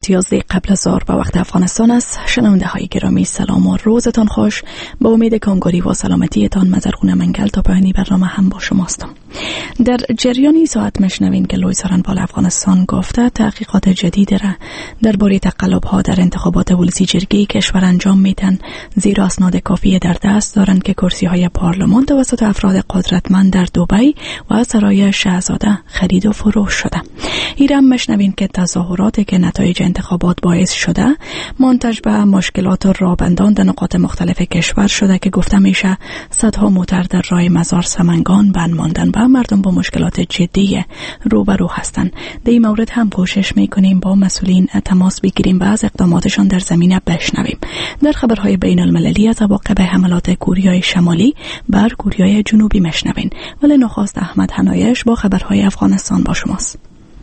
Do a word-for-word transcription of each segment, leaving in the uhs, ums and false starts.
ساعت یازده قبل از ظهر به وقت افغانستان است. شنونده های گرامی سلام و روزتان خوش. با امید کامگاری و سلامتیتان مزرخونه منگل تا پایانی برنامه هم با شماستم. در جریانی ساعت مشنوین که لوی سرانبال افغانستان گفته تحقیقات جدید را درباره تقلب ها در انتخابات ولسی جرگه کشور انجام میدن، زیرا اسناد کافی در دست دارند که کرسی های پارلمان توسط افراد قدرتمند در دبی و سرای شاهزاده خرید و فروش شده. ایران مشنوین که تظاهراتی که نتایج انتخابات باعث شده منتج به مشکلات رابندان در نقاط مختلف کشور شده که گفته میشه صدها موتر در راه مزار سمنگان بند ماندن و مردم با مشکلات جدی روبرو هستند. در این مورد هم کوشش میکنیم با مسئولین تماس بگیریم و از اقداماتشان در زمینه بشنویم. در خبرهای بین المللی از واقع حملات کوریای شمالی بر کوریای جنوبی مشنوین. ولی نخست احمد حنایش با خبرهای افغانستان با شماست.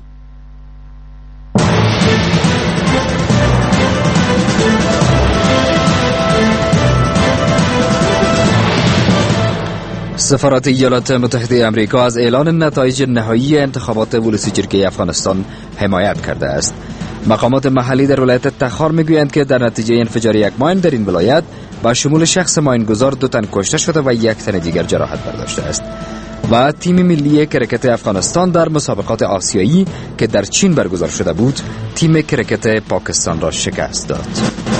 سفارت ایالات متحده آمریکا از اعلان نتایج نهایی انتخابات ولسی جرگه افغانستان حمایت کرده است. مقامات محلی در ولایت تخار میگویند که در نتیجه انفجار یک ماین در این ولایت با شمول شخص ماینگذار دو تن کشته شده و یک تن دیگر جراحت برداشته است. و تیم ملی کرکت افغانستان در مسابقات آسیایی که در چین برگزار شده بود تیم کرکت پاکستان را شکست داد.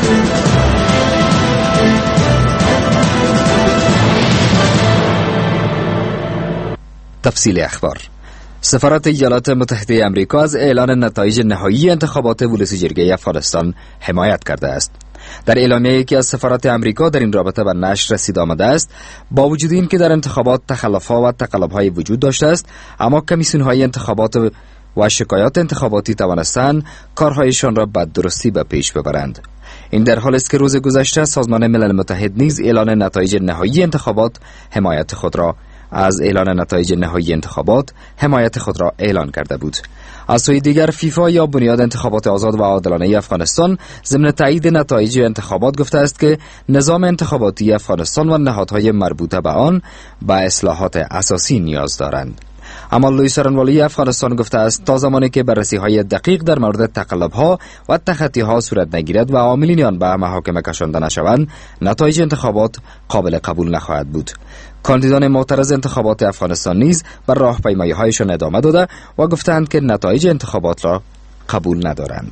تفصیل اخبار. سفارت ایالات متحده آمریکا از اعلان نتایج نهایی انتخابات ولسی جرگه افغانستان حمایت کرده است. در اعلامیه‌ای که از سفارت آمریکا در این رابطه به نشر رسید آمده است، با وجود این که در انتخابات تخلف‌ها و تقلب‌های وجود داشته است، اما کمیسیون‌های انتخابات و شکایات انتخاباتی توانستند کارهایشان را به درستی به پیش ببرند. این در حالی است که روز گذشته سازمان ملل متحد نیز اعلان نتایج نهایی انتخابات حمایت خود را از اعلان نتایج نهایی انتخابات حمایت خود را اعلان کرده بود. از سوی دیگر فیفا یا بنیاد انتخابات آزاد و عادلانه افغانستان ضمن تایید نتایج انتخابات گفته است که نظام انتخاباتی افغانستان و نهادهای مربوطه به آن به اصلاحات اساسی نیاز دارند. اما لوی سرانوالی افغانستان گفته است تا زمانی که بررسی‌های دقیق در مورد تقلب‌ها و تخطی‌ها صورت نگیرد و عاملین آن به محاکمه کشانده نشوند، نتایج انتخابات قابل قبول نخواهد بود. کاندیدان معترض انتخابات افغانستان نیز بر راهپیمایی‌هایشان ادامه داده و گفتند که نتایج انتخابات را قبول ندارند.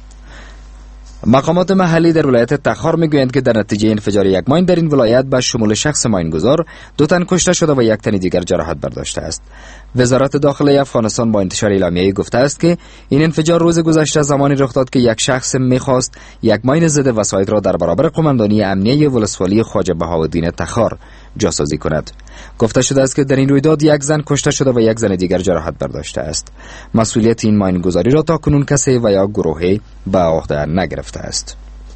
مقامات محلی در ولایت تخار میگویند که در نتیجه انفجار یک ماین در این ولایت به شمول شخص ماینگذار دو تن کشته شده و یک تن دیگر جراحت برداشته است. وزارت داخله افغانستان با انتشار اعلامیه‌ای گفته است که این انفجار روز گذشته زمانی رخ داد که یک شخص می‌خواست یک ماین ضد وسایط را در برابر قماندانی امنیه ولسوالی خواجه بهاءالدین تخار جاسازی کند. گفته شده است که در این رویداد یک زن کشته شده و یک زن دیگر جراحت برداشته است. مسئولیت این ماینگذاری را تاکنون کسی و یا گروهی به عهده نگرفته است.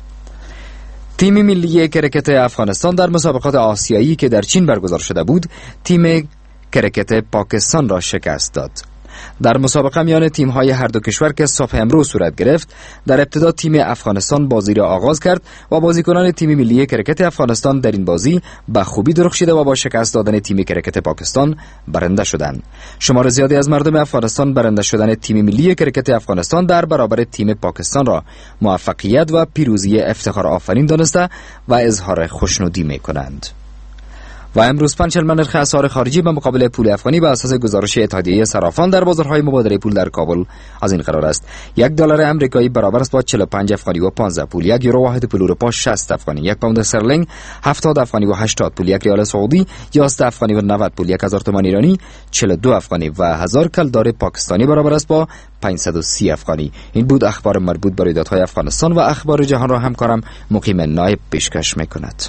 تیم ملی کرکت افغانستان در مسابقات آسیایی که در چین برگزار شده بود تیم کرکت پاکستان را شکست داد. در مسابقه میان تیم‌های هر دو کشور که صبح امروز صورت گرفت، در ابتدا تیم افغانستان بازی را آغاز کرد و بازیکنان تیم ملی کرکت افغانستان در این بازی به خوبی درخشیده و با شکست دادن تیم کرکت پاکستان برنده شدند. شمار زیادی از مردم افغانستان برنده شدن تیم ملی کرکت افغانستان در برابر تیم پاکستان را موفقیت و پیروزی افتخار آفرین دانسته و اظهار خوشنودی می‌کنند. و امروز پنجشنبه نرخ اسعار خارجی به مقابل پول افغانی به اساس گزارش اتحادیه صرافان در بازارهای مبادله پول در کابل از این قرار است: یک دلار امریکایی برابر است با چهل و پنج افغانی و پانزده پول، یک یورو واحد پول اروپا شصت افغانی، یک پوند استرلینگ هفتاد افغانی و هشتاد پول، یک ریال سعودی یازده افغانی و نود پول، یک هزار تومان ایرانی چهل و دو افغانی و هزار کلدار پاکستانی برابر است با پانصد و سی افغانی. این بود اخبار مربوط به رویدادهای افغانستان و اخبار جهان را همکارم مقیم نایب پیشکش می‌کند.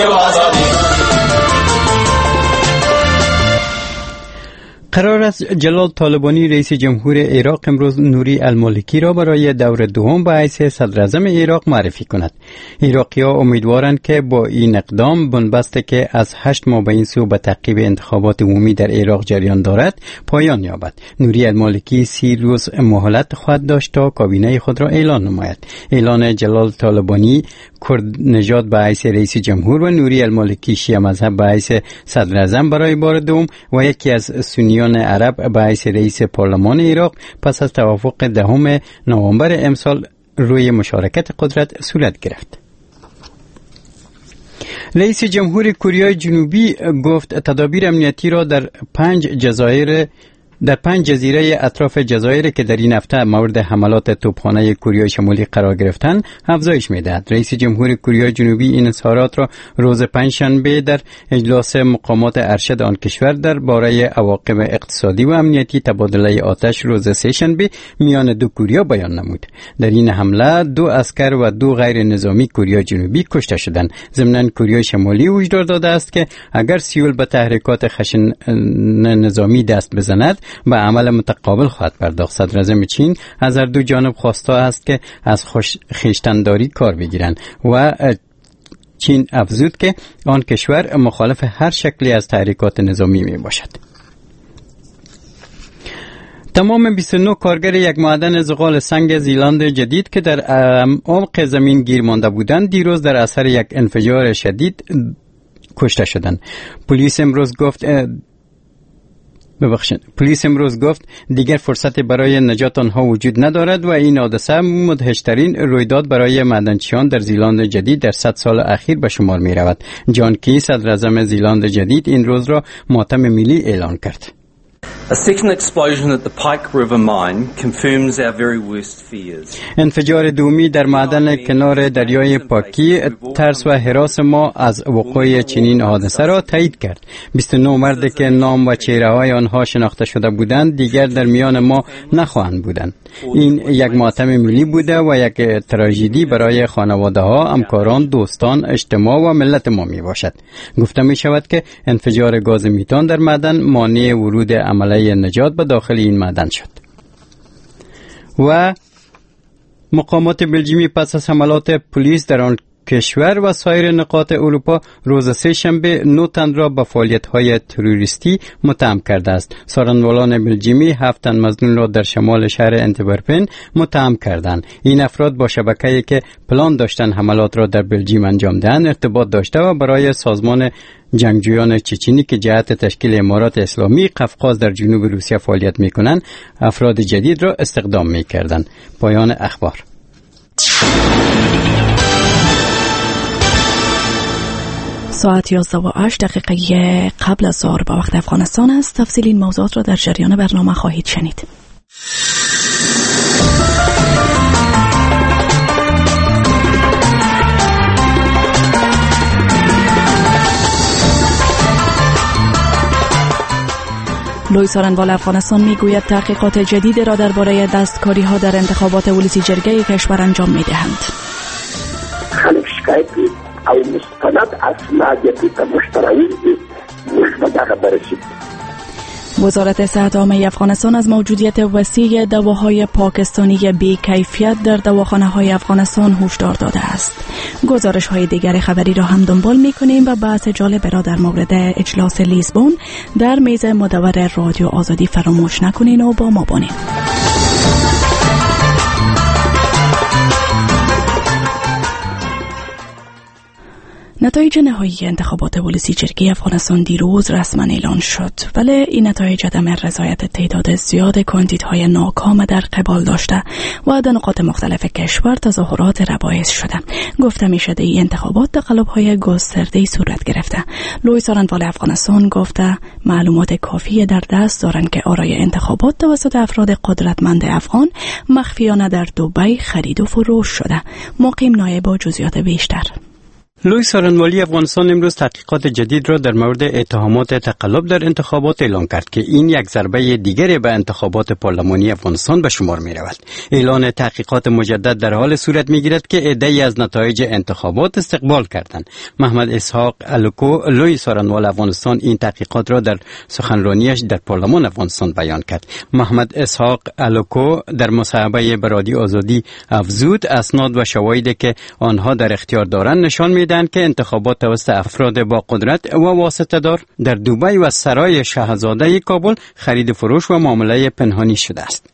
قرار است جلال طالبانی رئیس جمهور عراق امروز نوری المالکی را برای دور دوم به حیث صدر اعظم عراق معرفی کند. عراقی‌ها امیدوارند که با این اقدام بنبستی که از هشت ماه به این سو به تعقیب انتخابات عمومی در عراق جریان دارد پایان یابد. نوری المالکی سی روز مهلت خواهد داشت تا کابینه خود را اعلان نماید. اعلان جلال طالبانی کرد نژاد به حیث رئیس جمهور و نوری المالکی شیعه مذهب به حیث صدر اعظم برای بار دوم و یکی از سنیان عرب به حیث رئیس پارلمان عراق پس از توافق دهم نوامبر امسال روی مشارکت قدرت صورت گرفت. رئیس جمهور کره جنوبی گفت تدابیر امنیتی را در پنج جزایر در پنج جزیره اطراف جزایر که در این هفته مورد حملات توپخانه کره شمالی قرار گرفتند افزایش می‌دهد. رئیس جمهور کره جنوبی این اظهارات را روز پنجشنبه در اجلاس مقامات ارشد آن کشور درباره عواقب اقتصادی و امنیتی تبادله آتش روز سه‌شنبه میان دو کره بیان نمود. در این حمله دو عسکر و دو غیر نظامی کره جنوبی کشته شدند. ضمناً کره شمالی هشدار داده است که اگر سئول به تحریکات خشن نظامی دست بزند به عمل متقابل خواهد پرداخت. صدر اعظم چین از هر دو جانب خواسته است که از خویشتن‌داری کار بگیرند و چین افزود که آن کشور مخالف هر شکلی از تحریکات نظامی می باشد. تمام بیست و نه کارگر یک معدن زغال سنگ زیلاند جدید که در عمق زمین گیر مانده بودند دیروز در اثر یک انفجار شدید کشته شدند. پلیس امروز گفت ببخشید پلیس امروز گفت دیگر فرصت برای نجات آنها وجود ندارد و این حادثه مدهشترین رویداد برای معدنچیان در زیلاند جدید در صد سال اخیر به شمار می رود. جان کی صدر اعظم زیلاند جدید این روز را ماتم ملی اعلان کرد. A second explosion at the Pike River mine confirms our very worst fears. انفجار دومی در معدن کنار دریای پاکی ترس و هراس ما از وقوع چنین حادثه را تایید کرد. بیست و نه مرد که نام و چهره‌های آنها شناخته شده بودند دیگر در میان ما نخواهند بودند. این یک ماتم ملی بوده و یک تراژدی برای خانواده‌ها، همکاران، دوستان، اجتماع و ملت ما می باشد. گفته می شود که انفجار گاز میتان در معدن مانع ورود عملیه نجات به داخل این معدن شد. و مقامات بلژیمی پس از حملات پلیس در آن کشور و سایر نقاط اروپا روز سه شنبه نه تن را به فعالیت‌های تروریستی متهم کرده است. سارنوالان بلژیمی هفت تن مظنون را در شمال شهر انتورپن متهم کردند. این افراد با شبکه‌ای که پلان داشتند حملات را در بلژیم انجام دهند ارتباط داشته و برای سازمان جنگجویان چچنی که جهت تشکیل امارات اسلامی قفقاز در جنوب روسیه فعالیت می‌کنند افراد جدید را استخدام می‌کردند. پایان اخبار. ساعت یازده و هشت دقیقه قبل از ظهر به وقت افغانستان است. تفصیل این موضوعات را در جریان برنامه خواهید شنید. لوی سارنوال افغانستان میگوید تحقیقات جدید را درباره دستکاری ها در انتخابات ولسی جرگه کشور انجام میدهند. خلق شکایتی او مستند اسنادیتی تا مشترعی مشمدقه برسید. وزارت صحت عامه افغانستان از موجودیت وسیع دواهای پاکستانی بی کیفیت در دواخانه‌های افغانستان هشدار داده است. گزارش‌های دیگر خبری را هم دنبال می‌کنیم و بحث جالب را در مورد اجلاس لیزبون در میز مدور رادیو آزادی فراموش نکنین و با ما باشید. نتایج نهایی انتخابات ولسی جرگه افغانستان دیروز رسما اعلان شد، ولی این نتایج عدم رضایت تعداد زیاد کاندیدهای ناکام در قبال داشته و در نقاط مختلف کشور تظاهرات را باعث شده. گفته می شده این انتخابات تقلب‌های گسترده‌ای صورت گرفته. لوی سارنوال افغانستان گفته معلومات کافی در دست دارند که آرای انتخابات توسط افراد قدرتمند افغان مخفیانه در دبی خرید و فروش شده. مقیم نایب با جزئیات بیشتر. لوی سارنوالی افغانستان امروز تحقیقات جدید را در مورد اتهامات تقلب در انتخابات اعلان کرد که این یک ضربه دیگری به انتخابات پارلمانی افغانستان به شمار می رود. اعلان تحقیقات مجدد در حال صورت می گیرد که عده‌ای از نتایج انتخابات استقبال کردند. محمد اسحاق الوکو لوی سارنوال افغانستان این تحقیقات را در سخنرانیش در پارلمان افغانستان بیان کرد. محمد اسحاق الوکو در مصاحبه به رادیو آزادی افزود اسناد و شواهدی که آنها در اختیار دارند نشان می که انتخابات توسط افراد با قدرت و واسطه دار در دبی و سرای شاهزاده کابل خرید فروش و معامله پنهانی شده است.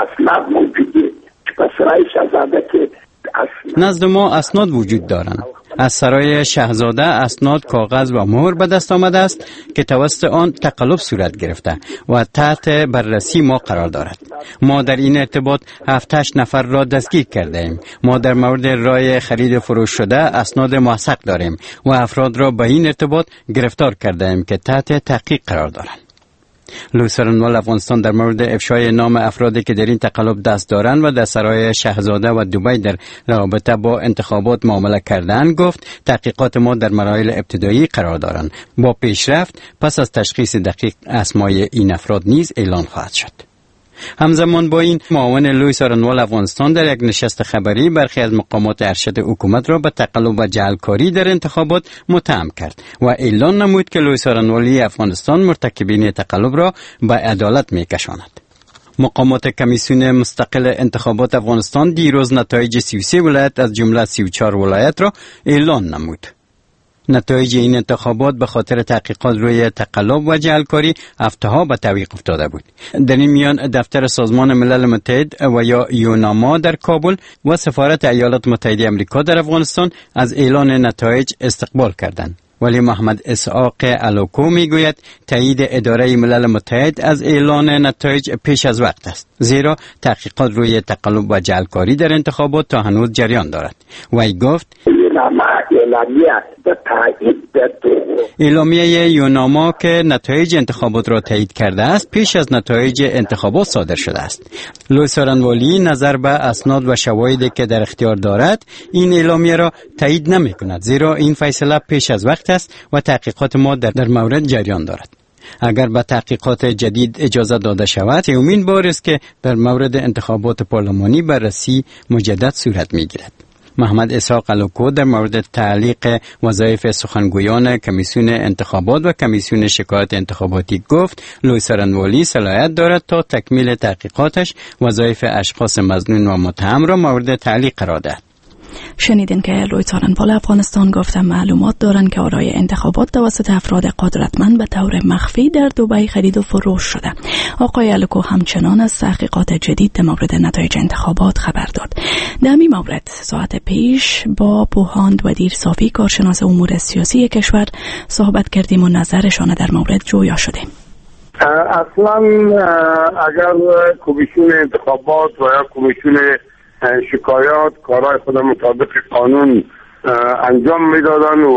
نزد ما اسناد وجود دارند. از سرای شاهزاده اسناد، کاغذ و مهر به دست آمده است که توسط آن تقلب صورت گرفته و تحت بررسی ما قرار دارد. ما در این ارتباط هفتش نفر را دستگیر کرده ایم. ما در مورد رای خرید فروش شده اسناد موثق داریم و افراد را به این ارتباط گرفتار کرده ایم که تحت تحقیق قرار دارند. لوی څارنوال افغانستان در مورد افشای نام افرادی که در این تقلب دست دارند و در سرای شاهزاده و دبی در رابطه با انتخابات معامله کردند گفت تحقیقات ما در مراحل ابتدایی قرار دارند. با پیشرفت پس از تشخیص دقیق اسمای این افراد نیز اعلان خواهد شد. همزمان با این معاون لوی څارنوال افغانستان در یک نشست خبری برخی از مقامات ارشد حکومت را به تقلب و جعلکاری در انتخابات متهم کرد و اعلان نمود که لوی څارنوالی افغانستان مرتکبین تقلب را به عدالت می‌کشاند. مقامات کمیسیون مستقل انتخابات افغانستان دیروز نتایج سی و سه ولایت از جمله سی و چهار ولایت را اعلان نمود. نتایج این انتخابات به خاطر تحقیقات روی تقلب و جعلکاری هفته‌ها به تعویق افتاده بود. در این میان دفتر سازمان ملل متحد و یا یوناما در کابل و سفارت ایالات متحده آمریکا در افغانستان از اعلان نتایج استقبال کردند. ولی محمد اسحاق الوکو میگوید تایید اداره ملل متحد از اعلان نتایج پیش از وقت است، زیرا تحقیقات روی تقلب و جعلکاری در انتخابات تا هنوز جریان دارد. وی گفت اعلامیه یوناما که نتایج انتخابات را تایید کرده است پیش از نتایج انتخابات صادر شده است. لوی څارنوالی نظر به اسناد و شواهدی که در اختیار دارد این اعلامیه را تایید نمی کند، زیرا این فیصله پیش از وقت است و تحقیقات ما در, در مورد جریان دارد. اگر به تحقیقات جدید اجازه داده شود سومین بار است که در مورد انتخابات پارلمانی بررسی مجدد صورت می گیرد. محمد اسحاق الوکو در مورد تعلیق وظایف سخنگویان کمیسیون انتخابات و کمیسیون شکایات انتخاباتی گفت لوی څارنوالی صلاحیت دارد تا تکمیل تحقیقاتش وظایف اشخاص مظنون و متهم را مورد تعلیق قرار دهد. شنیدین که لوی څارنوال افغانستان گفته معلومات دارند که آرای انتخابات توسط افراد قدرتمند به طور مخفی در دبی خرید و فروش شده. آقای الوکو همچنان از تحقیقات جدید در مورد نتایج انتخابات خبر داد. در این مورد ساعت پیش با بوهاند و دیر صافی کارشناس امور سیاسی کشور صحبت کردیم و نظرشان در مورد جویا شدیم. اصلا اگر کمیسیون انتخابات و یا کمیسیون شکایات کارهای خود مطابق قانون انجام میدادن و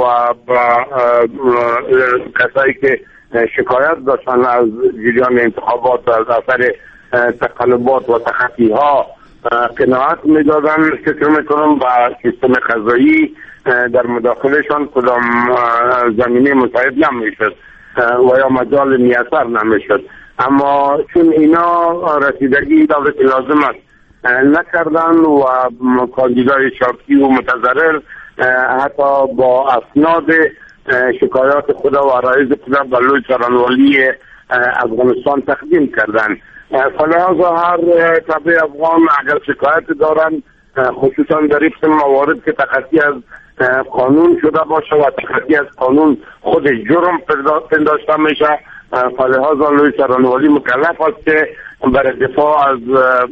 کسایی که شکایت داشتن از جریان انتخابات و از اثر تقلبات و تخطی ها قناعت میدادن، فکر میکنم با سیستم قضایی در مداخلشان کدام زمینه مساعد نمیشد و یا مجال میسر نمیشد. اما چون اینا رسیدگی دولت لازم است نکردن و کاندیدای شاکی و متضرر حتی با اسناد شکایات خود و عرایض خود به لوی څارنوالی افغانستان تقدیم کردن. فلحاظا هر طبع افغان اگر شکایت دارن خصوصا در این موارد که تخطی از قانون شده باشه و تخطی از قانون خود جرم پنداشته میشه، فلحاظا لوی څارنوالی مکلف است که برای دفاع از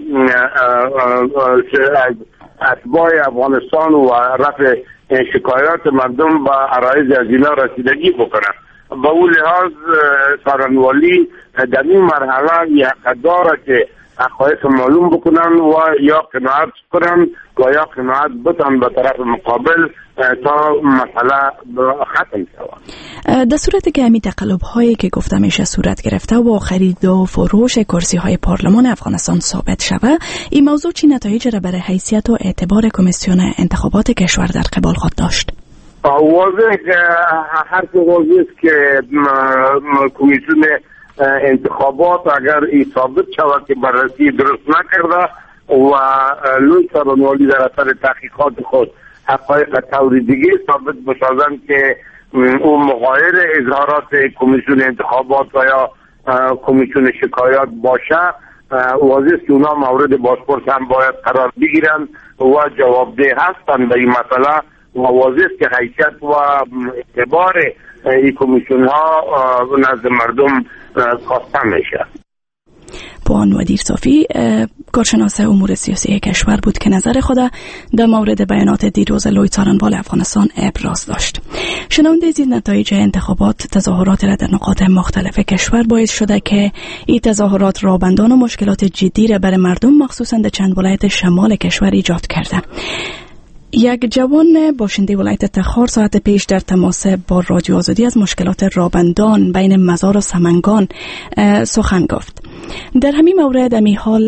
از اتباع افغانستان و رفع شکایات مردم به عرایض از اینا رسیدگی بکنه. با اون لحاظ څارنوالی در این مرحله یک داره که حقایق معلوم بکنن و یا قناعت کنن و یا قناعت بتن به طرف مقابل تا مسئله ختم شود. در صورتی که همین تقلب هایی که گفته میشه صورت گرفته و خرید و فروش کرسی های پارلمان افغانستان ثابت شود، این موضوع چی نتایج را برای حیثیت و اعتبار کمیسیون انتخابات کشور در قبال خود داشت؟ واضح هر که واضح است که کمیسیون انتخابات اگر ای ثابت شود که بررسی درست نکرده و لوی څارنوالی در اثر تحقیقات خود حقایق طور دیگه ثابت بسازند که اون مغایر اظهارات کمیسیون انتخابات و یا کمیسیون شکایات باشه، واضح است که اونا مورد بازپرس هم باید قرار بگیرن و جوابده هستند به این مسئله و واضح است که حیثیت و اعتبار این کمیسیون ها نزد مردم کاسته میشه. بوهاند و دیر صافی کارشناس امور سیاسی کشور بود که نظر خود در مورد بیانات دیروز لوی څارنوال افغانستان ابراز داشت. شنونده دید نتایج انتخابات تظاهرات را در نقاط مختلف کشور باعث شده که این تظاهرات رابندان و مشکلات جدی را برای مردم مخصوصا در چند ولایت شمال کشور ایجاد کرده. یک جوان باشنده ولایت تخار ساعت پیش در تماس با رادیو آزادی از مشکلات رابندان بین مزار و سمنگان سخن گفت. در همین مورد امی حال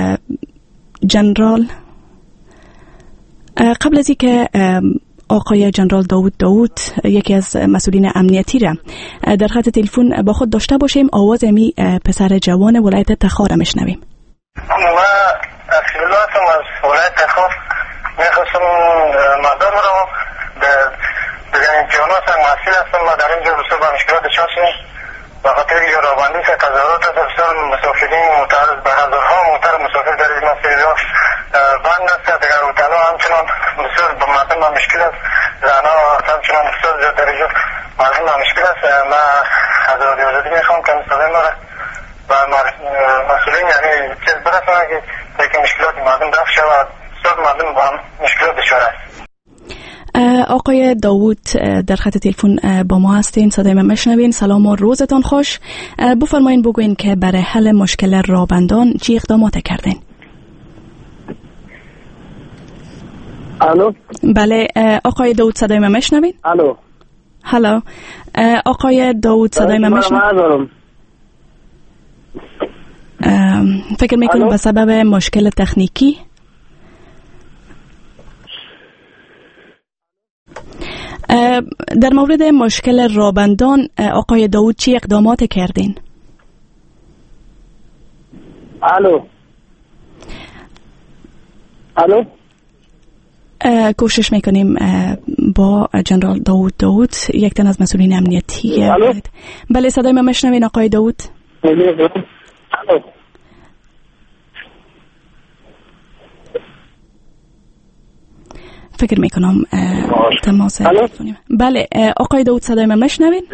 جنرال قبل از اینکه آقای جنرال داوود داوود یکی از مسئولین امنیتی را در خط تلفن با خود داشته باشیم، آواز امی پسر جوان ولایت تخار را میشنویم. ما اصلا از ولایت تخار میخواستم مردم رو به امتحانات مسئول هستم و در اینجا بسیار با مشکلات دچار شدیم به خاطر یا رابندی که تظاهرات از بسیار مسافرین معترض به هزارها معترض مسافر در این مسئله بند است. دیگر اوتلا همچنان بسیار به مردم با مشکل است، زنها همچنان بسیار زیاد درجه مردم با مشکل است. من از رادیو آزادی میخوام که مستقیم مرا و مسئولین یعنی چیز برسانه که که مشکلات مردم رفت شود. مردم با مشکلات دچار است. آقای داوود در خط تلفن با ما هستین، صدای من میشنوین. سلام و روزتان خوش. بفرمایین بگوین که برای حل مشکل رابندان چی اقدامات کردین؟ الو. بله آقای داوود صدای من میشنوین؟ الو. هلو آقای داوود صدای من میشنوین؟ فکر میکنم به سبب مشکل تکنیکی. در مورد مشکل رابندان آقای داوود چی اقدامات کردین؟ الو. الو. کوشش میکنیم با جنرال داوود داوود یک تن از مسئولین امنیتی. الو. بله صدای من میشنوین آقای داوود؟ الو. فکر میکنم تماس تلفنی. بله آقای داوود صدای من میشنوین؟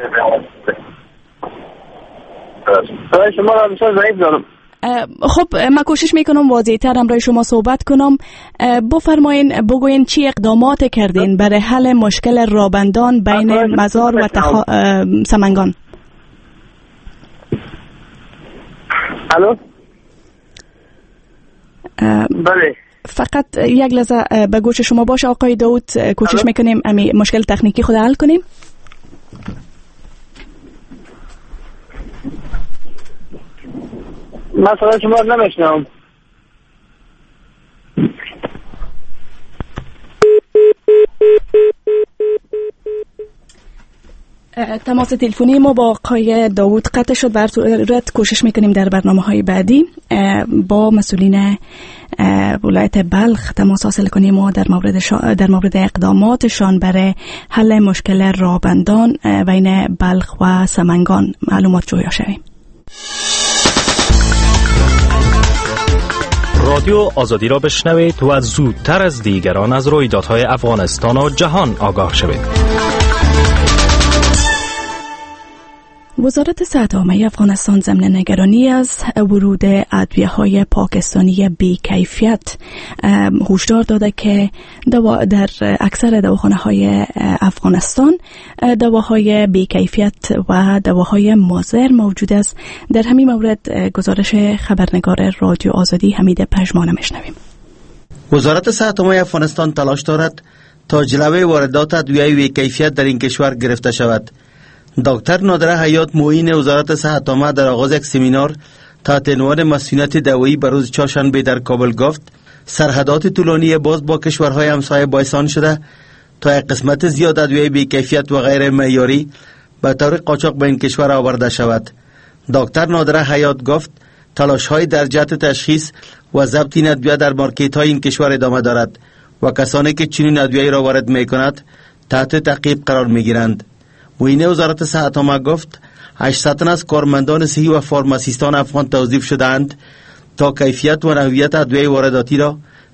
صدای شما را بسیار ضعیف دارم. خب من کوشش میکنم واضح‌تر همراه شما صحبت کنم. بفرمایین بگوین چی اقدامات کردین برای حل مشکل رابندان بین مزار و تخا... سمنگان؟ الو. بله فقط یک لحظه به گوش شما باشه آقای داوود، کوشش میکنیم امی مشکل تکنیکی خود حل کنیم. من صدای شما رو نمیشنم. تماس تلفنی ما با آقای داوود قطع شد. بر صورت کوشش میکنیم در برنامه های بعدی با مسئولین ولایت بلخ تماس حاصل کنیم و در مورد در مورد اقداماتشان برای حل مشکل رابندان بین بلخ و سمنگان معلومات جویا شویم. رادیو آزادی را بشنوید و زودتر از دیگران از رویدادهای افغانستان و جهان آگاه شوید. وزارت صحت عامه افغانستان ضمن نگرانی از ورود ادویه‌های پاکستانی بی‌کیفیت هشدار داده که دوا در اکثر دواخانه‌های افغانستان دواهای بی‌کیفیت و دواهای مضر موجود است. در همین مورد گزارش خبرنگار رادیو آزادی حمید پژمان میشنویم. وزارت صحت عامه افغانستان تلاش دارد تا جلوه واردات ادویه بی‌کیفیت در این کشور گرفته شود. دکتر نادره حیات معین وزارت صحت عامه در آغاز یک سمینار تحت عنوان مسئولیت دوایی بر روز چهارشنبه در کابل گفت سرحدات طولانی باز با کشورهای همسایه باعث آن شده تا یک قسمت زیاد ادویه بی‌کیفیت و غیر معیاری به طور قاچاق به این کشور آورده شود. دکتر نادره حیات گفت تلاش‌های در جهت تشخیص و ضبط این ادویه در مارکت‌های این کشور ادامه دارد و کسانی که چنین ادویه‌ای را وارد می‌کنند تحت تعقیب قرار می‌گیرند. معین وزارت صحت عامه گفت هشتصد تن از کارمندان صحی و فارماسیستان افغان توظیف شدند تا کیفیت و نوعیت ادویه وارداتی را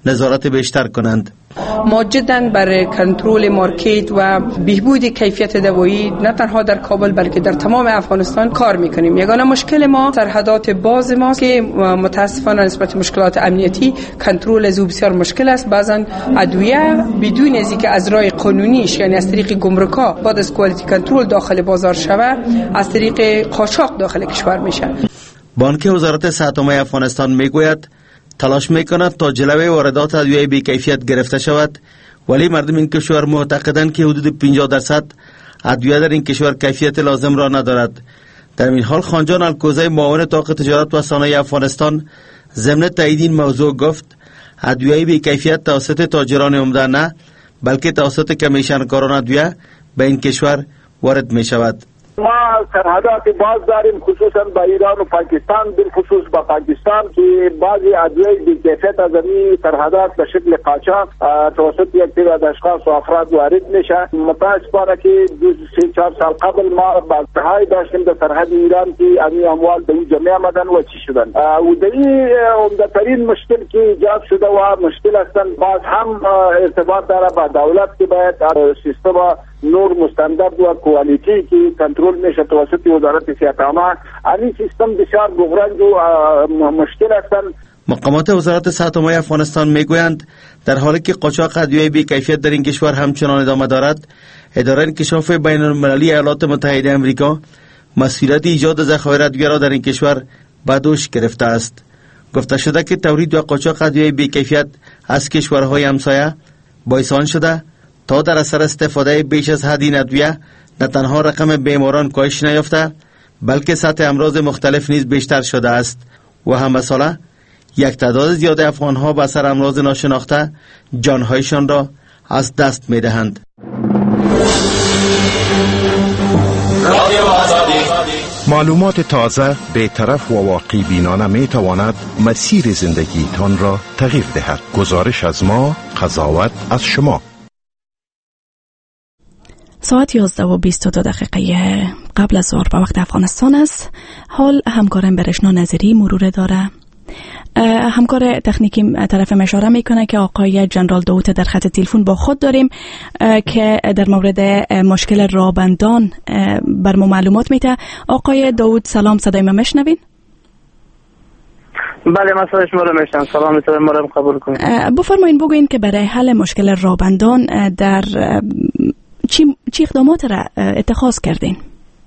نظارت بیشتر کنند. ما جدا برای کنترل مارکت و بهبود کیفیت دوایی نه تنها در کابل بلکه در تمام افغانستان کار میکنیم. یگانه مشکل ما سرحدات باز ما که متاسفانه نسبت مشکلات امنیتی کنترل از او بسیار مشکل است. بعضا ادویه بدون از اینکه از راه قانونیش یعنی از طریق گمرک‌ها بعد از کوالیتی کنترل داخل بازار شود از طریق قاچاق داخل کشور میشه. بانک وزارت صحت عامه افغانستان میگوید تلاش میکند تا جلوی واردات ادویه بی کیفیت گرفته شود، ولی مردم این کشور معتقدند که حدود پنجاه درصد ادویه در این کشور کیفیت لازم را ندارد. در این حال خانجان الکوزی معاون طاق تجارت و صنایع افغانستان ضمن تایید این موضوع گفت ادویه بی کیفیت توسط تاجران عمده نه بلکه توسط کمیشنکاران ادویه به این کشور وارد می شود. ما سرحدات باز داریم خصوصا با ایران و پاکستان، بالخصوص با پاکستان که بعضی ادویه بی‌کیفیت از این سرحدات به شکل قاچاق توسط یک تعداد اشخاص و افراد وارد میشه. متاسفانه که دو سه چهار سال قبل ما بازهای داشتیم در سرحد ایران که این اموال به این جمعه آمدن و چی شدن و در این عمده‌ترین مشکل که ایجاد شده و مشکل هستند باز هم ارتباط داره با دولت که باید سیستم نور مستندرد و کوالیتی که کنترل میشه توسط وزارت صحت عامه این سیستم بسیار بحران و مشکل هستند. مقامات وزارت صحت عامه افغانستان میگویند در حالی که قاچاق ادویه بی کیفیت در این کشور همچنان ادامه دارد، اداره انکشاف بین المللی ایالات متحده آمریکا مسئولیت ایجاد ذخایر ادویه را در این کشور به دوش گرفته است. گفته شده که تولید و قاچاق ادویه بی کیفیت از کشورهای همسایه باعث آن شده تا در اثر استفاده بیش از حد این ادویه نه تنها رقم بیماران کاهش نیافته بلکه سطح امراض مختلف نیز بیشتر شده است و هم مثلا یک تعداد زیاد افغانها به اثر امراض ناشناخته جانهایشان را از دست می‌دهند. معلومات تازه، بی‌طرف و واقعی بینانه می تواند مسیر زندگی تان را تغییر دهد. گزارش از ما، قضاوت از شما. ساعت یازده و بیست و دو دقیقه قبل از ظهر به وقت افغانستان است. حال همکارم برشنا نظری مرور داره. همکار تکنیکی طرف اشاره میکنه که آقای جنرال داوود در خط تلفن با خود داریم که در مورد مشکل رابندان بر ما معلومات میده. آقای داوود سلام، صدای ما میشنوین؟ بله، من صدای شما رو میشنوم. سلام، میتونم ما رو قبول کنید؟ بفرمایید بگوین که برای حل مشکل رابندان در چی چی اقدامات را اتخاذ کردین؟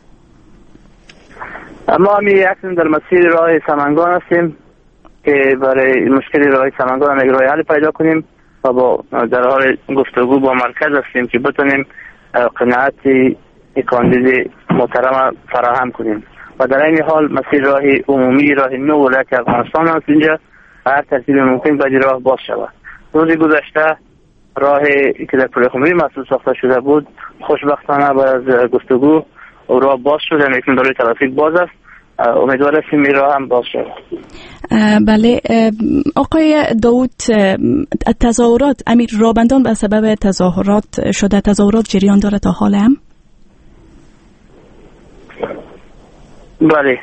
ما همی اکنون در مسیر راه سمنگان هستیم که برای مشکل راه سمنگان هم یک راه حل پیدا کنیم و با در حال گفتگو با مرکز هستیم که بتونیم قناعتی کاندید محترم فراهم کنیم و در این حال مسیر راه عمومی راه نو ولایت افغانستان هست. اینجا هر ترتیب ممکن باید راه باز شود. روزی گذشته راهی که در پل خمری محصول ساخته شده بود خوشبختانه بعد از گفتگو راه باز شده، لیکن برای ترافیک باز است. امیدوار هستیم این راه هم باز شود. بله آقای داوود، تظاهرات امیر رابندان به سبب تظاهرات شده، تظاهرات جریان داره تا حال هم؟ بله.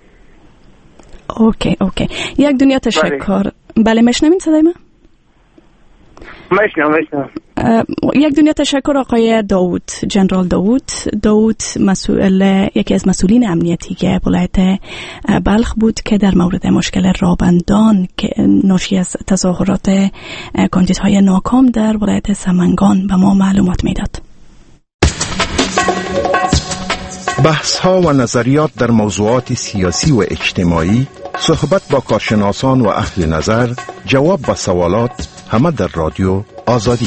اوکی اوکی یک دنیا تشکر. بله, بله مشنوین صدای من؟ مشنم مشنم. یک دنیا تشکر آقای داوود، جنرال داوود داوود مسئول یکی از مسئولین امنیتی که ولایت بلخ بود که در مورد مشکل رابندان که ناشی از تظاهرات کاندیدهای ناکام در ولایت سمنگان به ما معلومات میداد. بحث ها و نظریات در موضوعات سیاسی و اجتماعی، صحبت با کارشناسان و اهل نظر، جواب به سوالات، همه در رادیو آزادی.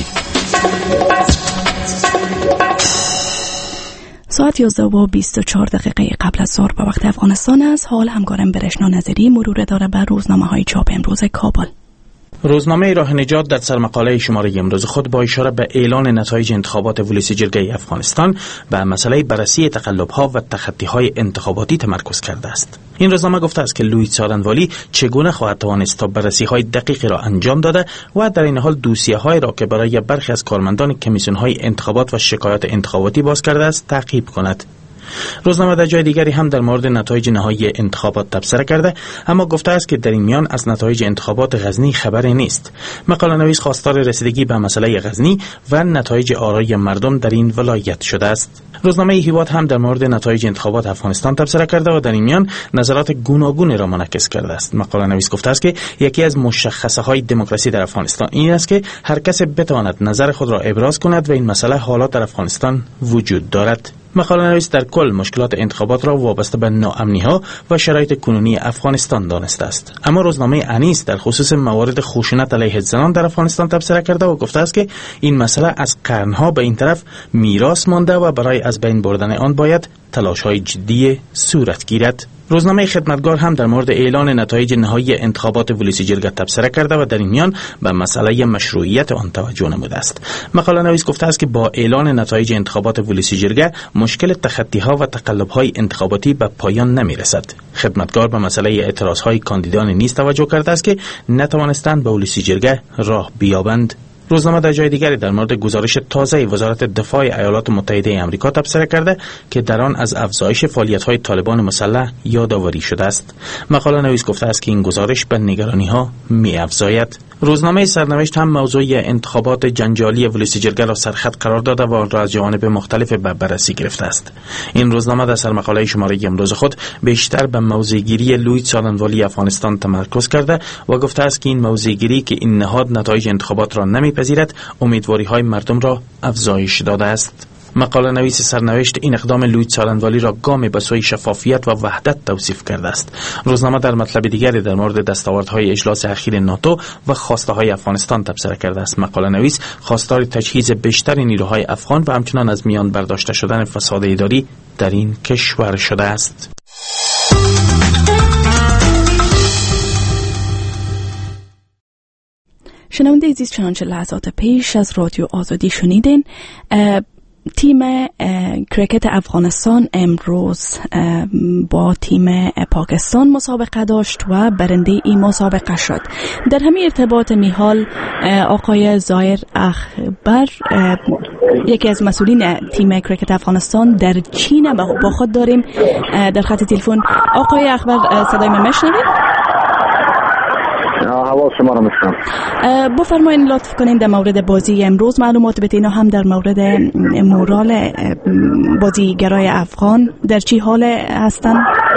ساعت یازده و بیست و چهار دقیقه قبل از ظهر به وقت افغانستان است. حال همکارم برشنا نظری مرور داره بر روزنامه های چاپ امروز کابل. روزنامه راه نجات در سرمقاله شماره امروز خود با اشاره به اعلان نتایج انتخابات ولسی جرگه افغانستان به مسئله بررسی تقلب‌ها و تخطی‌های انتخاباتی تمرکز کرده است. این روزنامه گفته است که لویید سارنوالی چگونه خواهد توانست تا بررسی‌های دقیقی را انجام داده و در این حال دوسیه‌های را که برای برخی از کارمندان کمیسیون‌های انتخابات و شکایات انتخاباتی باز کرده است تعقیب کند. روزنامه در جای دیگری هم در مورد نتایج نهایی انتخابات تبصره کرده، اما گفته است که در این میان از نتایج انتخابات غزنی خبری نیست. مقاله نویس خواستار رسیدگی به مسئله غزنی و نتایج آرای مردم در این ولایت شده است. روزنامه هیواد هم در مورد نتایج انتخابات افغانستان تبصره کرده و در این میان نظرات گوناگون را منعکس کرده است. مقاله نویس گفته است که یکی از مشخصه های دموکراسی در افغانستان این است که هر کس بتواند نظر خود را ابراز کند و این مسئله حالات در افغانستان وجود دارد. مقاله نویس در کل مشکلات انتخابات را وابسته به ناامنی ها و شرایط کنونی افغانستان دانسته است. اما روزنامه انیس در خصوص موارد خشونت علیه زنان در افغانستان تبصره کرده و گفته است که این مسئله از قرنها به این طرف میراث مانده و برای از بین بردن آن باید تلاش‌های جدی صورت گیرد. روزنامه خدمتگار هم در مورد اعلان نتایج نهایی انتخابات ولسی جرگه تبصره کرده و در این میان به مسئله مشروعیت آن توجه نموده است. مقاله نویس گفته است که با اعلان نتایج انتخابات ولسی جرگه مشکل تخطی‌ها و تقلب‌های انتخاباتی به پایان نمی‌رسد. خدمتگار به مسئله اعتراض‌های کاندیدان نیز توجه کرده است که نتوانستند به ولسی جرگه راه بیابند. روزنامه در جای دیگری در مورد گزارش تازه وزارت دفاع ایالات متحده آمریکا تبصره کرده که در آن از افزایش فعالیت‌های طالبان مسلح یادآوری شده است. مقاله نویس گفته است که این گزارش به نگرانی‌ها می‌افزاید. روزنامه سرنوشت هم موضوع انتخابات جنجالی ولسی جرگه را سرخط قرار داده و آن را از جوانب مختلف به بررسی گرفته است. این روزنامه در سرمقاله شماره امروز خود بیشتر به موضع‌گیری لویید سالنوالی افغانستان تمرکز کرده و گفته است که این موضع‌گیری که این نهاد نتایج انتخابات را نمی‌پذیرد، امیدواری‌های مردم را افزایش داده است. مقاله نویس سرنوشت این اقدام لویید سالنوالی را گامی به سوی شفافیت و وحدت توصیف کرده است. روزنامه در مطلب دیگری در مورد دستاوردهای اجلاس اخیر ناتو و خواسته‌های افغانستان تبصره کرده است. مقاله نویس خواستار تجهیز بیشتر نیروهای افغان و همچنان از میان برداشته شدن فساد اداری در این کشور شده است. شنونده عزیز، چنانچه لحظات پیش از رادیو آزادی شنیدین، تیم کرکت افغانستان امروز با تیم پاکستان مسابقه داشت و برنده این مسابقه شد. در همین ارتباط میحال آقای زایر اخبر، یکی از مسئولین تیم کرکت افغانستان در چین با خود داریم در خط تلفن. آقای اخبر، صدای من میشنوید؟ حواس شما رو میشنم. بفرمایید لطف کنین در مورد بازی امروز معلومات بدین و هم در مورد مورال بازیگرای افغان در چی حال هستن؟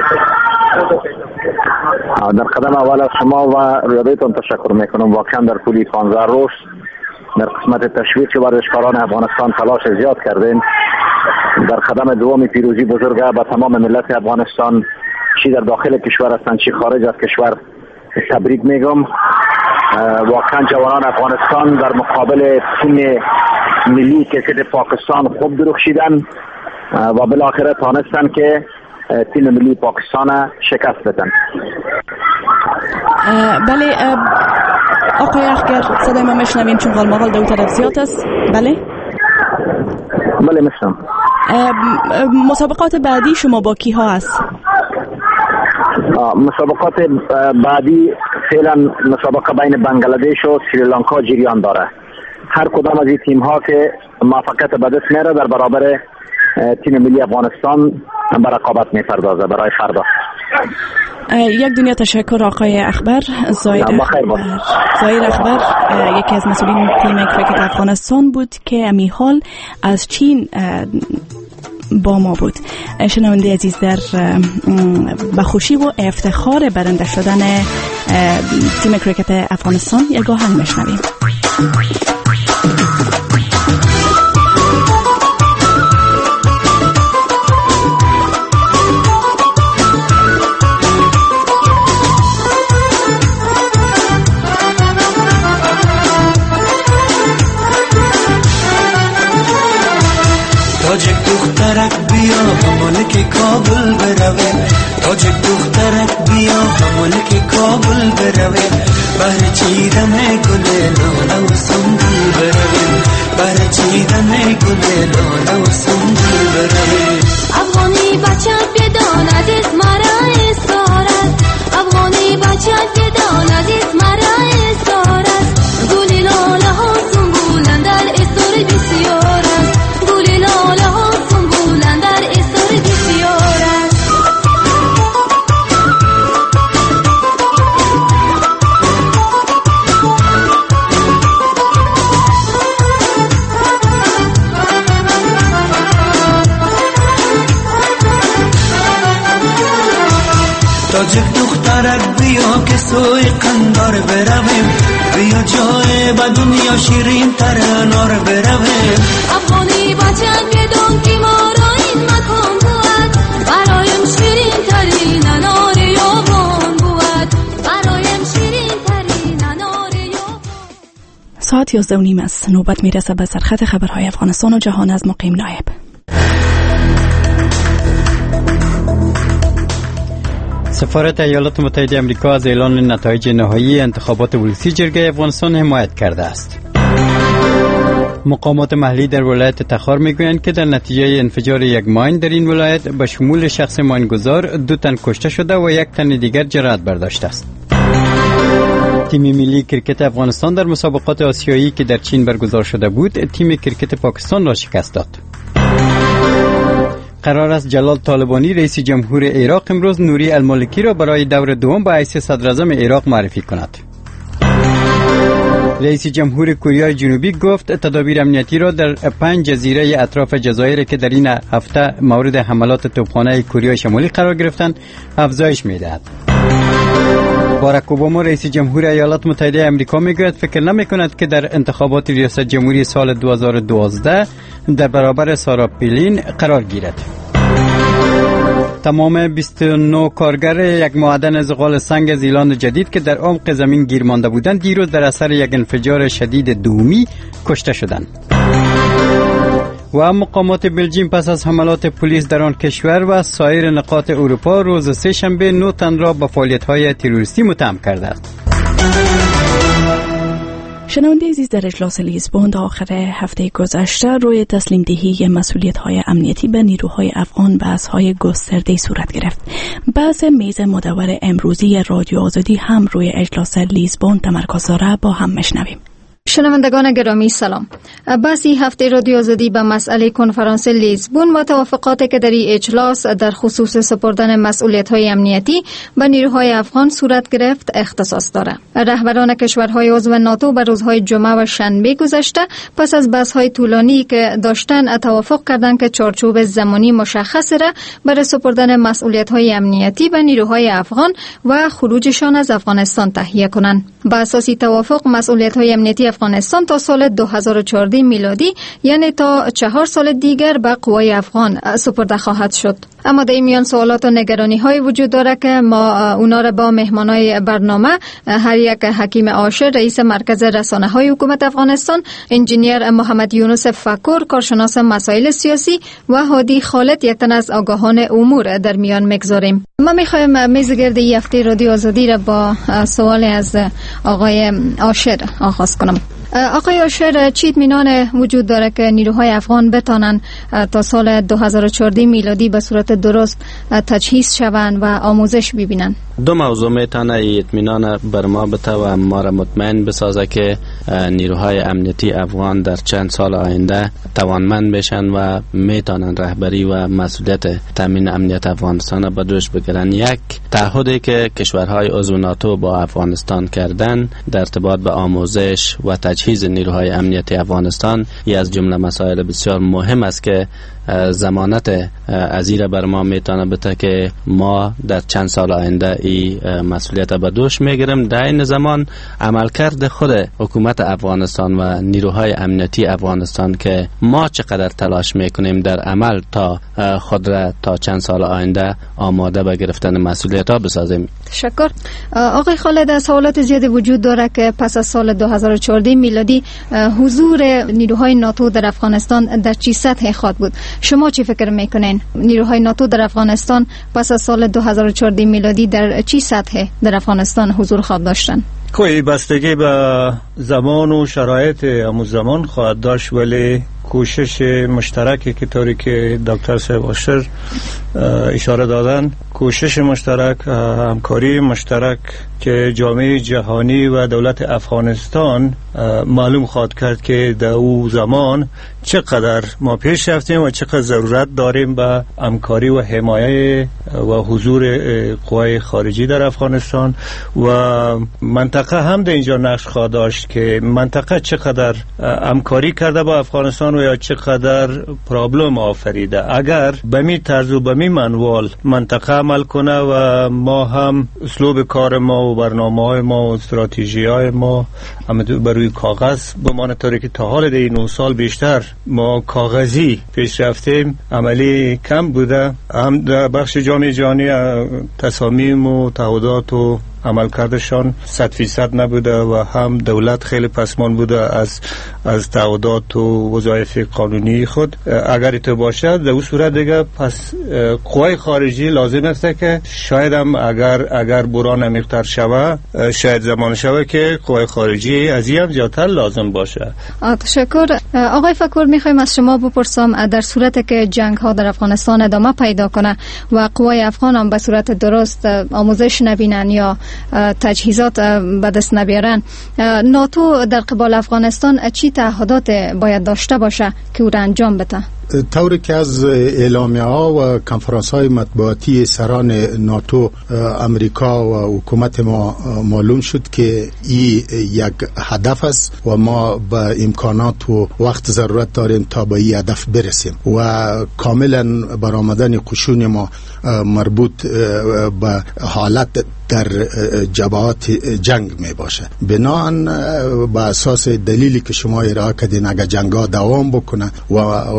در قدم اول از شما و ریاضیتون تشکر میکنم. واقعا در طول پانزده روز در قسمت تشویق ورزشکاران افغانستان تلاش زیاد کردین. در قدم دوم پیروزی بزرگه به تمام ملت افغانستان، چی در داخل کشور هستند چی خارج از کشور، تبریک میگم. واقعا جوانان افغانستان در مقابل تیم ملی کرکت پاکستان خوب درخشیدن و بالاخره تانستن که تیم ملی پاکستان شکست بدن. بله آقای اخگر، صدای ما میشنوین چون غالمغال دو طرف زیاد است؟ بله بله میشنم. مسابقات بعدی شما با کی ها هست؟ مسابقات بعدی فعلا مسابقه بین بنگلادش و سریلانکا جریان داره. هر کدام از این تیم ها که موفقیت به دست میاره در برابر تیم ملی افغانستان به رقابت میپردازه برای فردا. یک دنیا تشکر آقای اخبر. زایر اخبر زایر اخبر یکی از مسئولین تیم کرکت افغانستان بود که امی حال از چین با ما بود. شنونده عزیز، در بخوشی و افتخار برنده شدن تیم کرکت افغانستان یک آهنگ میشنویم. تاجک دخترک بیا ملک کابل برویم، تاجک دخترک بیا ملک کابل برویم، بر چیدن گل لاله و سنبل برویم، بر چیدن گل لاله و سنبل برویم. افغانی بچه بدان عزیز مرا استارت، افغانی بچه بدان عزیز مرا استارت، گل لاله ها سنبولن در استور بسیار است، گل لاله ها سنبولن در استور بسیار. تاجک دخترک بیا که سوی قندار برویم بیا جای با دنیا شیرین تر نار برویم افغانی بچه بدون که ما را این مکان بود برایم شیرین ترین نار یابان بود برایم شیرین ترین نار یابان. ساعت یازده و نیم است. نوبت میرسه به سرخط خبرهای افغانستان و جهان از مقیم نایب. سفارت ایالات متحده آمریکا از اعلان نتایج نهایی انتخابات ولسی جرگه افغانستان حمایت کرده است. مقامات محلی در ولایت تخار میگویند که در نتیجه انفجار یک ماین در این ولایت به شمول شخص ماینگذار دو تن کشته شده و یک تن دیگر جراحت برداشته است. تیم ملی کرکت افغانستان در مسابقات آسیایی که در چین برگزار شده بود تیم کرکت پاکستان را شکست داد. قرار است جلال طالبانی رئیس جمهور عراق امروز نوری المالکی را برای دور دوم به حیث صدر اعظم عراق معرفی کند. رئیس جمهور کره جنوبی گفت تدابیر امنیتی را در پنج جزیره اطراف جزایر که در این هفته مورد حملات توپخانه کره شمالی قرار گرفتند افزایش می‌دهد. باراک اوباما رئیس جمهور ایالات متحده آمریکا میگوید فکر نمی‌کند که در انتخابات ریاست جمهوری سال دو هزار و دوازده در برابر سارا پیلین قرار گیرد. تمام بیست و نه کارگر یک معدن زغال سنگ زیلان جدید که در عمق زمین گیر مانده بودند دیروز در اثر یک انفجار شدید دومی کشته شدند. و مقامات بلژیم پس از حملات پلیس در آن کشور و سایر نقاط اروپا روز سه شنبه نه تن را به فعالیت‌های تروریستی متهم کرده است. شنونده عزیز، در اجلاس لیزبون در آخر هفته گذشته روی تسلیم دهی مسئولیت‌های امنیتی به نیروهای افغان بحث‌های گسترده صورت گرفت. بحث میز مدور امروزی رادیو آزادی هم روی اجلاس لیزبون تمرکز دارد، با هم میشنویم. شنوندگان گرامی سلام. بحثی هفته رادیو آزادی به مسئله کنفرانس لیزبون و توافقاتی که در این اجلاس در خصوص سپردن مسئولیت‌های امنیتی به نیروهای افغان صورت گرفت اختصاص دارد. رهبران کشورهای عضو ناتو به روزهای جمعه و شنبه گذشته پس از بحث‌های طولانی که داشتن توافق کردند که چارچوب زمانی مشخص را برای سپردن مسئولیت‌های امنیتی به نیروهای افغان و خروجشان از افغانستان تهیه کنند. بر اساس توافق مسئولیت‌های امنیتی افغانستان تا سال دو هزار و چهارده میلادی یعنی تا چهار سال دیگر به قوای افغان سپرده خواهد شد. اما در این میان سوالات و نگرانی های وجود داره که ما اونا را با مهمانای برنامه هر یک حکیم عاشر رئیس مرکز رسانه های حکومت افغانستان، انجینیر محمد یونس فکور کارشناس مسائل سیاسی و هادی خالد یک تن از آگاهان امور در میان میگذاریم. ما میخوایم میز گرد این هفته رادیو آزادی را با سوال از آقای عاشر آغاز کنم. آقای عاشر، چی اطمینان وجود داره که نیروهای افغان بتانن تا سال دو هزار و چهارده میلادی به صورت درست تجهیز شوند و آموزش ببینن؟ دو موضوع میتونه اطمینان بر ما بده و ما را مطمئن بسازه که نیروهای امنیتی افغان در چند سال آینده توانمند بشن و میتونن رهبری و مسئولیت تامین امنیت افغانستان به دوش بگیرن. یک تعهدی که کشورهای عضو ناتو با افغانستان کردن در ارتباط به آموزش و تجهیز نیروهای امنیتی افغانستان یکی از جمله مسائل بسیار مهم است که ضمانت ازیره بر ما میتونه بده که ما در چند سال آینده این مسئولیت به دوش میگیریم. در این زمان عملکرد خود حکومت افغانستان و نیروهای امنیتی افغانستان که ما چقدر تلاش میکنیم در عمل تا خود را تا چند سال آینده آماده به گرفتن مسئولیت ها بسازیم. تشکر. آقای خالد، سوالات زیادی وجود داره که پس از سال دو هزار و چهارده میلادی حضور نیروهای ناتو در افغانستان در چه سطح خواهد بود؟ شما چی فکر میکنین؟ نیروهای ناتو در افغانستان پس از سال دو هزار و چهارده میلادی در چه سطح در افغانستان حضور خواهد داشتن؟ کوئی بستگی به زمان و شرایط همون زمان خواهد داشت، ولی کوشش مشترکی که طوری که دکتر صاحب عاشر اشاره دادن، کوشش مشترک، همکاری مشترک که جامعه جهانی و دولت افغانستان معلوم خواهد کرد که در او زمان چقدر ما پیش رفتیم و چقدر ضرورت داریم به همکاری و حمایت و حضور قوای خارجی در افغانستان و منطقه هم در اینجا نقش خواهد داشت که منطقه چقدر همکاری کرده با افغانستان و یا چقدر پرابلم آفریده. اگر به می طرز و به می منوال منطقه عمل کنه و ما هم اسلوب کار ما و برنامه های ما و استراتژی های ما هم بر روی کاغذ بمانه، طوری که تا حال در نه سال بیشتر ما کاغذی پیش رفتیم، عملی کم بوده. هم در بخش جامعه جهانی تصامیم و تعهدات و عملکردشان صد فیصد نبوده و هم دولت خیلی پسمان بوده از از تعهدات و وظایف قانونی خود. اگر تو باشد در اون صورت دیگه پس قوای خارجی لازم است که شاید هم اگر اگر بران عمیق‌تر شوه، شاید زمان شوه که قوای خارجی از این هم زیادتر لازم باشه. تشکر. آقای فکور، میخوایم از شما بپرسم در صورت که جنگ ها در افغانستان ادامه پیدا کنه و قوای افغان هم به صورت درست آموزش نبینن یا تجهیزات به دست نبیارن، ناتو در قبال افغانستان چی تعهدات باید داشته باشه که او را انجام بده؟ طوری که از اعلامیه ها و کنفرانس های مطبوعاتی سران ناتو امریکا و حکومت ما معلوم شد که این یک هدف است و ما به امکانات و وقت ضرورت داریم تا به این هدف برسیم و کاملا برآمدن قشون ما مربوط به حالت در جبهات جنگ می باشه. بناهن با اساس دلیلی که شما ارائه کردین، اگر جنگ ها دوام بکنه و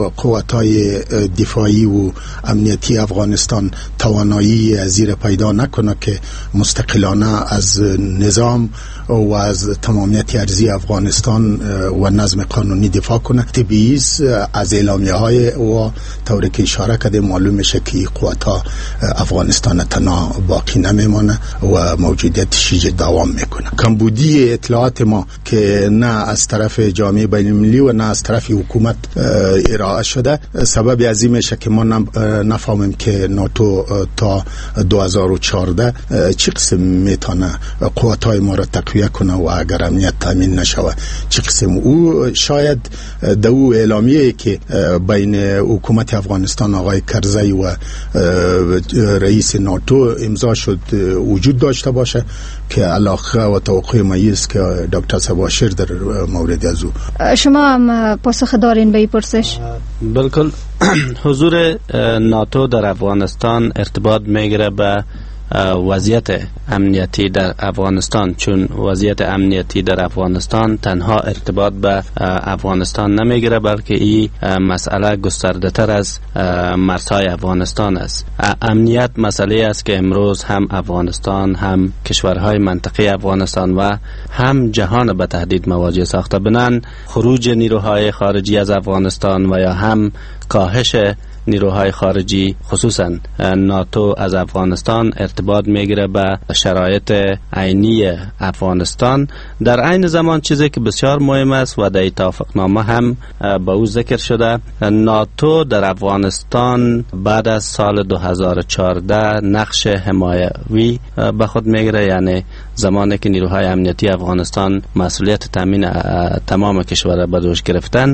قوت‌های دفاعی و امنیتی افغانستان توانایی زیر پیدا نکنه که مستقلانه از نظام و از تمامیت ارضی افغانستان و نظم قانونی دفاع کنه، طبیعی است از اعلامیه های و طوری که اشاره کرده معلوم میشه که قوت‌ها افغانستان تنها باقی نمیمانه و موجودیتش دوام میکنه. کمبودی اطلاعات ما که نه از طرف جامعه بین المللی و نه از طرف حکومت ارائه شده سبب از این میشه که ما نفهمیم که ناتو تا دو هزار و چهارده چه قسم میتونه قوت‌های ما را تقویه کنه و اگر امنیت تامین نشوه چه قسم. او شاید در او اعلامیه که بین حکومت افغانستان آقای کرزی و رئیس ناتو امضا شد وجود داشته باشه که علاقه و توقع مایز که دکتر سباشر در مورد از او. شما هم پاسخ دارین به این پرسش؟ بالکل. حضور ناتو در افغانستان ارتباط میگیره به وضعیت امنیتی در افغانستان، چون وضعیت امنیتی در افغانستان تنها ارتباط به افغانستان نمیگیره بلکه این مسئله گسترده تر از مرزهای افغانستان است. امنیت مسئله است که امروز هم افغانستان هم کشورهای منطقه افغانستان و هم جهان به تهدید مواجه ساخته. بنان خروج نیروهای خارجی از افغانستان و یا هم کاهش نیروهای خارجی خصوصا ناتو از افغانستان ارتباط میگیره به شرایط عینی افغانستان. در عین زمان چیزی که بسیار مهم است و در توافقنامه هم به او ذکر شده، ناتو در افغانستان بعد از سال دو هزار و چهارده نقش حمایوی به خود میگیره، یعنی زمانی که نیروهای امنیتی افغانستان مسئولیت تامین تمام کشور به دوش گرفتن،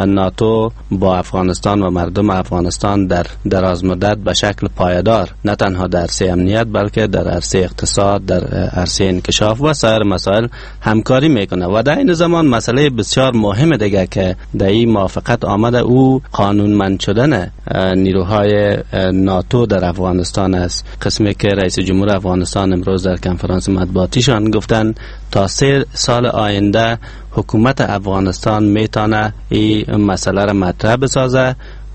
ناتو با افغانستان و مردم افغانستان در دراز مدت به شکل پایدار نه تنها در عرصه امنیت بلکه در عرصه اقتصاد، در عرصه انکشاف و سایر مسائل همکاری میکنه. و در این زمان مسئله بسیار مهم دیگه که در این موافقت آمده او قانونمند شدن نیروهای ناتو در افغانستان است. قسمی که رئیس جمهور افغانستان امروز در کنفرانس مطبوعاتیشان گفتن تا سه سال آینده حکومت افغانستان میتونه این مسئله را مطرح بسازه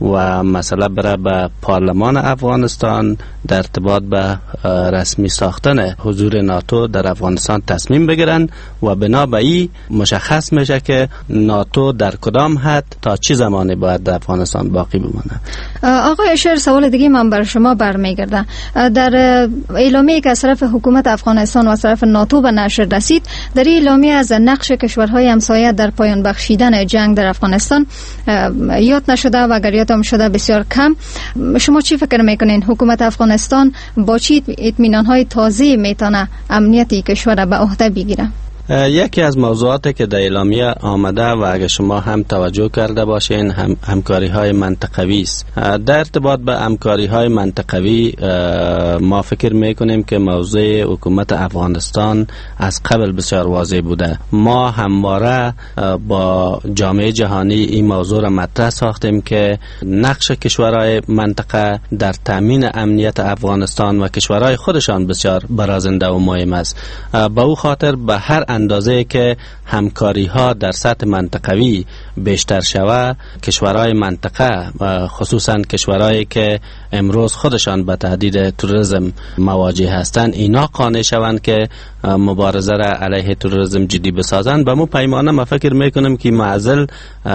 و مسئله بره به پارلمان افغانستان در ارتباط به رسمی ساختن حضور ناتو در افغانستان تصمیم بگیرن و بنابراین مشخص میشه که ناتو در کدام حد تا چه زمانی باید در افغانستان باقی بمانه. آقای اشر، سوال دیگه من بر شما برمیگرده. در اعلامیه که از طرف حکومت افغانستان و از طرف ناتو به نشر رسید، در این اعلامیه از نقش کشورهای همسایه در پایان بخشیدن جنگ در افغانستان یاد نشده و اگر یاد هم شده بسیار کم. شما چی فکر میکنین حکومت افغانستان با چی اطمینان های تازه میتونه امنیتی کشور را به عهده بگیره؟ یکی از موضوعاتی که در اعلامیه آمده و اگر شما هم توجه کرده باشین هم همکاری های منطقوی است. در ارتباط به همکاری های منطقوی ما فکر میکنیم که موضوع حکومت افغانستان از قبل بسیار واضح بوده. ما همواره با جامعه جهانی این موضوع را مطرح ساختیم که نقش کشورهای منطقه در تامین امنیت افغانستان و کشورهای خودشان بسیار برازنده و مهم است. به او خاطر به هر اندازه که همکاری ها در سطح منطقوی بیشتر شود، کشورهای منطقه و خصوصا کشورهایی که امروز خودشان به تهدید تروریسم مواجه هستند، اینا قانع شوند که مبارزه را علیه تروریسم جدی بسازند. به مو پیمانه ما فکر میکنم که معضل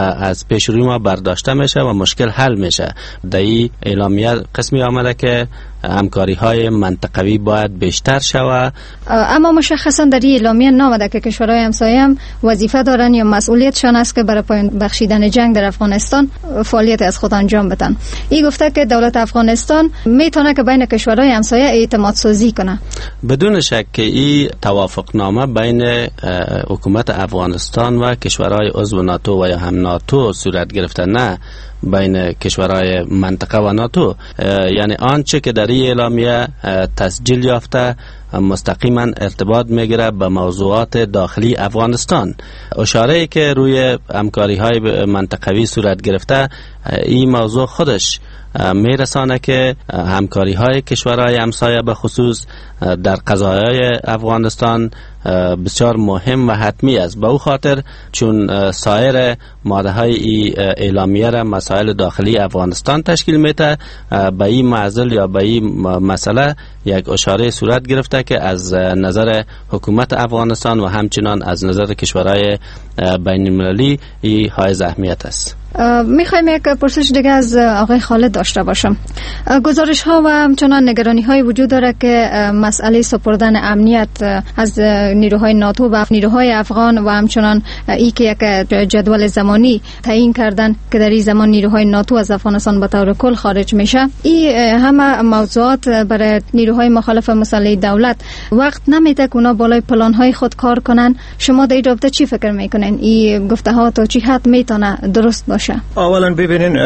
از پیش روی ما برداشته میشه و مشکل حل میشه. در این اعلامیه قسمی آمده که همکاری های منطقوی باید بیشتر شود، اما مشخصا در این اعلامیه نامده که کشورهای همسایه هم وظیفه دارن یا مسئولیتشان است که برای پایان بخشیدن جنگ در افغانستان فعالیت از خود انجام بدن. این گفته که دولت افغانستان میتونه که بین کشورهای همسایه اعتماد سازی کنه. بدون شک که این توافقنامه بین حکومت افغانستان و کشورهای عضو ناتو و یا هم ناتو صورت گرفته، نه بین کشورهای منطقه و ناتو. یعنی آنچه که در این اعلامیه تسجیل یافته مستقیما ارتباط میگیره به موضوعات داخلی افغانستان. اشاره که روی همکاری های منطقوی صورت گرفته، این موضوع خودش میرسانه که همکاری های کشورهای همسایه به خصوص در قضایای افغانستان بسیار مهم و حتمی است. به او خاطر چون سایر ماده های ای اعلامیه را مسائل داخلی افغانستان تشکیل میده، به این معضل یا به این مسئله یک اشاره صورت گرفته که از نظر حکومت افغانستان و همچنان از نظر کشورهای بین المللی ای حائز اهمیت است. میخوایم یک پرسش دیگه از آقای خالد داشته باشم. گزارش ها و همچنان نگرانی های وجود داره که مسئله سپردن امنیت از نیروهای ناتو و نیروهای افغان و همچنان ای که یک جدول زمانی تعیین کردن که در این زمان نیروهای ناتو از افغانستان به طور کل خارج میشه، این همه موضوعات برای نیروهای مخالف مسلح دولت وقت نمیده که اونا بالای پلان های خود کار کنن. شما در این رابطه چی فکر میکنین؟ این گفته ها تا چی حد میتونه درست باشه؟ اولا ببینین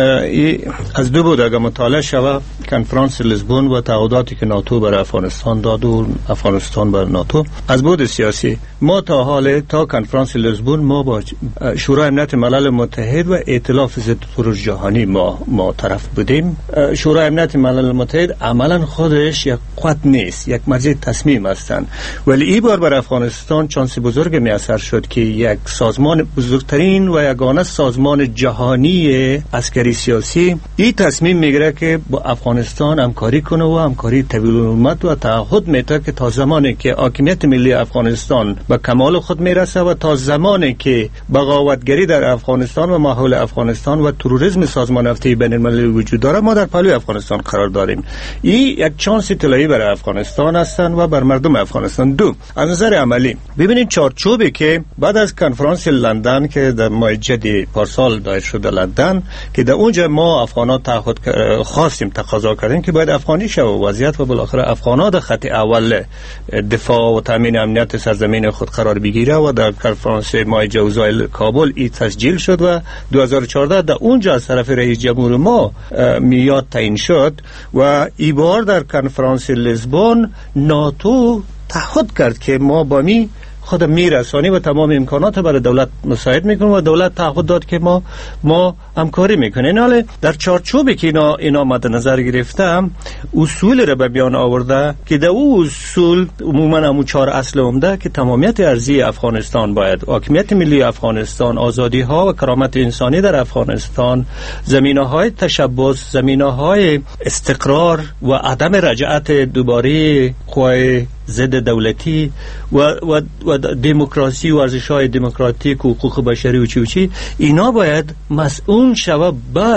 از دو بود اگر مطالعه شوه کنفرانس لیزبون و تعهداتی که ناتو برای افغانستان داد و افغانستان برای ناتو، از بود سیاسی ما تا حال تا کنفرانس لیزبون ما با شورای امنیت ملل متحد و ائتلاف ضد ترور جهانی ما ما طرف بودیم. شورای امنیت ملل متحد عملا خودش یک قوت نیست، یک مرجع تصمیم هستند، ولی این بار برای افغانستان چانس بزرگ میسر شد که یک سازمان بزرگترین و یگانه سازمان جهانی عسکری سیاسی این تصمیم میگیره که با افغانستان همکاری کنه و همکاری طویل المدت و تعهد میده که تا زمانی که حاکمیت ملی افغانستان به کمال خود میرسه و تا زمانی که بغاوتگری در افغانستان و ماحول افغانستان و تروریسم سازمان هفته بین المللی وجود داره، ما در پهلوی افغانستان قرار داریم. این یک چانس طلایی برای افغانستان هستند و بر مردم افغانستان. دو، از نظر عملی ببینید چارچوبی که بعد از کنفرانس لندن که در ماه جدی پارسال دایر شده لندن، که در اونجا ما افغانا تعهد خواستیم تقاضا کردیم که باید افغانی شه و وضعیت و بالاخره افغانا در خط اول دفاع و تامین امنیت سرزمین خود قرار بگیره و در کنفرانس ماه جوزای کابل این تسجیل شد و دو هزار و چهارده در اونجا از طرف رئیس جمهور ما میاد تعیین شد و این بار در کنفرانس لیزبون ناتو تعهد کرد که ما با می خود میرسانی و تمام امکانات برای دولت مساعد میکنه و دولت تعهد داد که ما ما همکاری میکنیم. حالا در چارچوبی که اینا اینا مد نظر گرفتم اصول را به بیان آورده که در او اصول عموما همون چهار اصل عمده که تمامیت ارضی افغانستان باید، حاکمیت ملی افغانستان، آزادی ها و کرامت انسانی در افغانستان، زمینه های تشبث، زمینه های استقرار و عدم رجعت دوباره قوای ضد دولتی و و و دموکراسی و ارزش‌های دموکراتیک و حقوق بشری و چی و چی، اینا باید مسئول شود بعد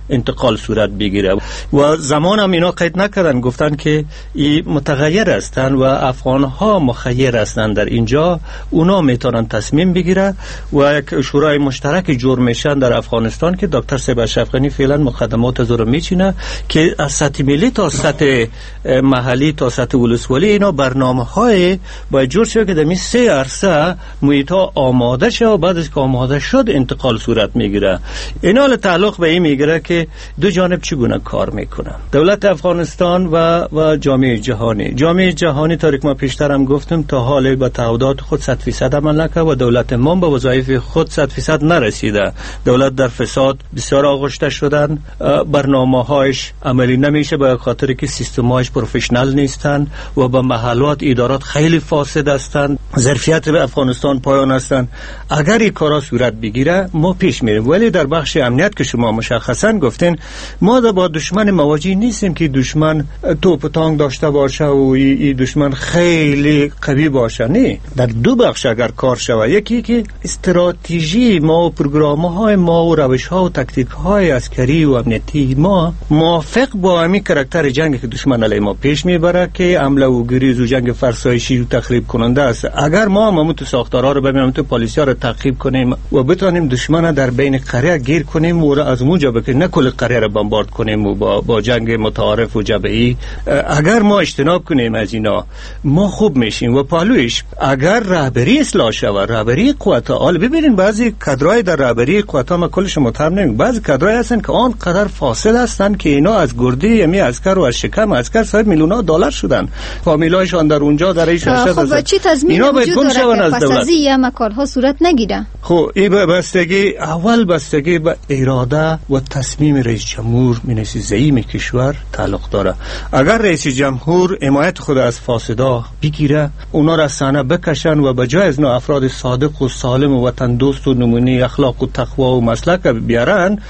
انتقال صورت بگیره. و زمان هم اینا قید نکردن، گفتن که این متغیر هستن و افغان ها مخیر هستن در اینجا، اونا میتونن تصمیم بگیره و یک شورای مشترک جور میشن در افغانستان که دکتر صاحب اشرف غنی فعلا مقدمات از رو میچینه که از سطح ملی تا سطح محلی تا سطح ولسوالی اینا برنامه های باید جور شد که در این سه عرصه محیط ها آماده شد و بعد از که آماده شد انتقال صورت میگیره. اینا تعلق به این میگیره که دو جانب چگونه کار میکنه، دولت افغانستان و و جامعه جهانی. جامعه جهانی طوری که ما پیشتر هم گفتم تا حال به تعهدات خود صد فیصد عمل نکرد و دولت ما به وظایف خود صد فیصد نرسیده. دولت در فساد بسیار آغشته شدن، برنامه‌هایش عملی نمیشه به خاطر که سیستم‌هایش پروفشنال نیستن و به محلات ادارات خیلی فاسد هستند، ظرفیت به افغانستان پایان هستند. اگر این کارا صورت بگیره ما پیش میریم، ولی در بخش امنیت که شما مشخصا گفتین ما با دشمن مواجه نیستیم که دشمن توپ و تانک داشته باشه و این دشمن خیلی قوی باشه. نه، در دو بخش اگر کار شود، یکی که استراتژی ما و پروگرام‌های ما و روش‌ها و تاکتیک‌های عسکری و امنیتی ما موافق با همین کاراکتر جنگ که دشمن علیه ما پیش میبره که حمله و گریز و جنگ فرسایشی و تخریب کننده است. اگر ما هم تو ساختارها رو ببینیم، تو پالیس‌ها رو تعقیب کنیم و بتونیم دشمن در بین قریه گیر کنیم و از اونجا بکنیم، نه کل قریه رو بمبارد کنیم و با, با جنگ متعارف و جبهه‌ای، اگر ما اجتناب کنیم از اینا ما خوب میشیم. و پالویش اگر رهبری اصلاح شود، رهبری قوت آل، ببینید بعضی کادرای در رهبری قوت ما کلش متهم نمیم، بعضی کادرای هستن که آن قدر فاسد هستن که اینا از گردی یمی عسکر و از شکم عسکر صاحب میلیون‌ها دلار شدن، فامیلایشان در اونجا در ایش هستن. خب چی تضمین وجود داره که پس از این کارها صورت نگیره؟ خب این بستگی اول بستگی به اراده و تصمیم رئیس جمهور مینسی زعیم کشور تعلق داره. اگر رئیس جمهور حمایت خود از فاسدا بگیره، اونا را سانه بکشن و بجای از نوع افراد صادق و سالم و وطن دوست و نمونه اخلاق و تقوا و مسلک بیارن،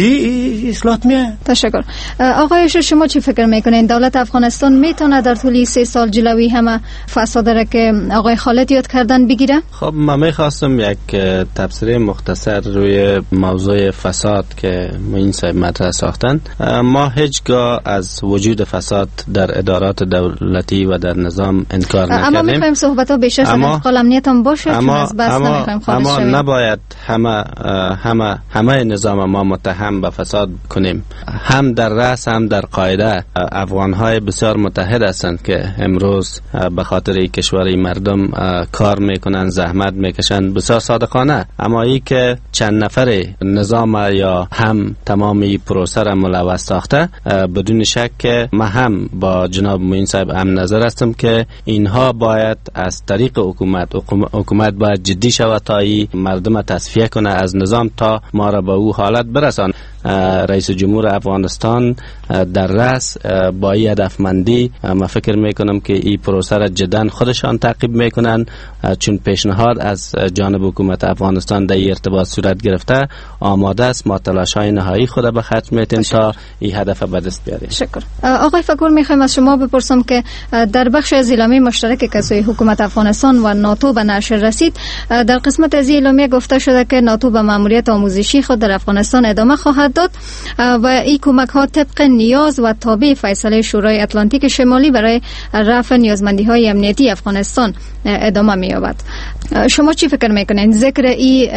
این اصلاح میه. تشکر. آقای شما چی فکر میکنین دولت افغانستان میتونه در طول سه سال جلوی همه فساد را که آقای خالد یاد کردن بگیره؟ خب من میخواستم یک تبصره مختصر روی موضوع فساد که معین صاحب مطرح ساختن. ما هیچگاه از وجود فساد در ادارات دولتی و در نظام انکار نکردیم، اما میخوایم صحبت ها بیشتر از انتقال امنیت هم باشه، چون از بس نمیخوایم خارج اما شویم. نباید همه همه همه نظام ما متهم به فساد کنیم. هم در رأس هم در قاعده افغان‌های بسیار متحد هستند که امروز به خاطر این کشوری مردم کار میکنن، زحمت میکشن بسیار صادقانه. اما ای که چند نفر نظام یا هم تمامی پروسه را ملوث ساخته، بدون شک که ما هم با جناب معین صاحب هم نظر هستم که اینها باید از طریق حکومت حکومت باید جدی شود تا این مردم تصفیه کنه از نظام تا ما را به او حالت برسان. رئیس جمهور افغانستان در رأس با این هدفمندی ما فکر میکنم که این پروسه را جدا خودشان تعقیب میکنن، چون پیشنهاد از جانب حکومت افغانستان در ارتباط صورت گرفته آماده است. ما تلاش‌های نهایی خود به خرج میتیم تا این هدف به دست بیاریم. شکر. آقای فکور میخوایم از شما بپرسم که در بخش از اعلامیه مشترک که سوی حکومت افغانستان و ناتو به نشر رسید، در قسمت از اعلامیه گفته شده که ناتو به ماموریت آموزشی خود در افغانستان ادامه خواهد داد و این کمک ها طبق نیاز و تابع فیصله شورای اتلانتیک شمالی برای رفع نیازمندی های امنیتی افغانستان ادامه می‌یابد. شما چی فکر میکنین؟ ذکر این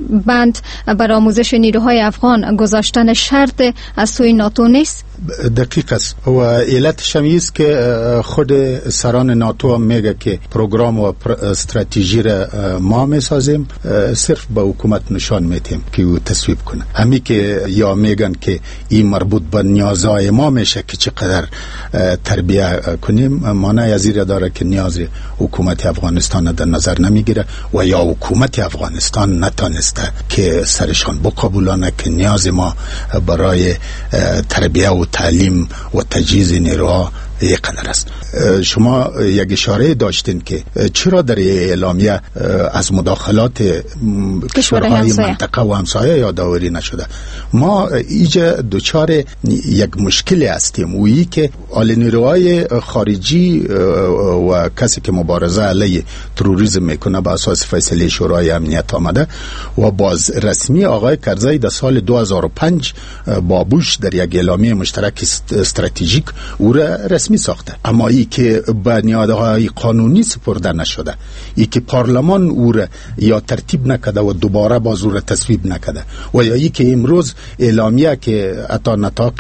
بند برای آموزش نیروهای افغان گذاشتن شرط از سوی ناتو نیست؟ دقیق است و علتش هم است که خود سران ناتو هم میگه که پروگرام و استراتژی را ما میسازیم، صرف به حکومت نشان میتیم که او تصویب کنه. همی که یا میگن که این مربوط به نیازهای ما میشه که چقدر تربیه کنیم، معنی از این داره که نیاز حکومت افغانستان در نظر نمیگیره و یا حکومت افغانستان نتانسته که سرشان بقبولانه که نیاز ما برای تربیه و تعلیم و تجهیز نیروها اینقدر است. شما یک اشاره داشتین که چرا در اعلامیه از مداخلات کشورهای منطقه و همسایه یادآوری نشده. ما ایجا دوچار یک مشکلی هستیم، ویی که آل نیروهای خارجی و کسی که مبارزه علیه تروریسم میکنه به اساس فیصله شورای امنیت آمده و باز رسمی آقای کرزی در سال دو هزار و پنج با بوش در یک اعلامیه مشترک استراتژیک او را رسمی ساخته، اما ای که به نیازهای قانونی سپرده نشده، ای که پارلمان او را یا ترتیب نکده و دوباره باز او را تصویب نکده، و یا ای که امروز اعلامیه که اتا نطاق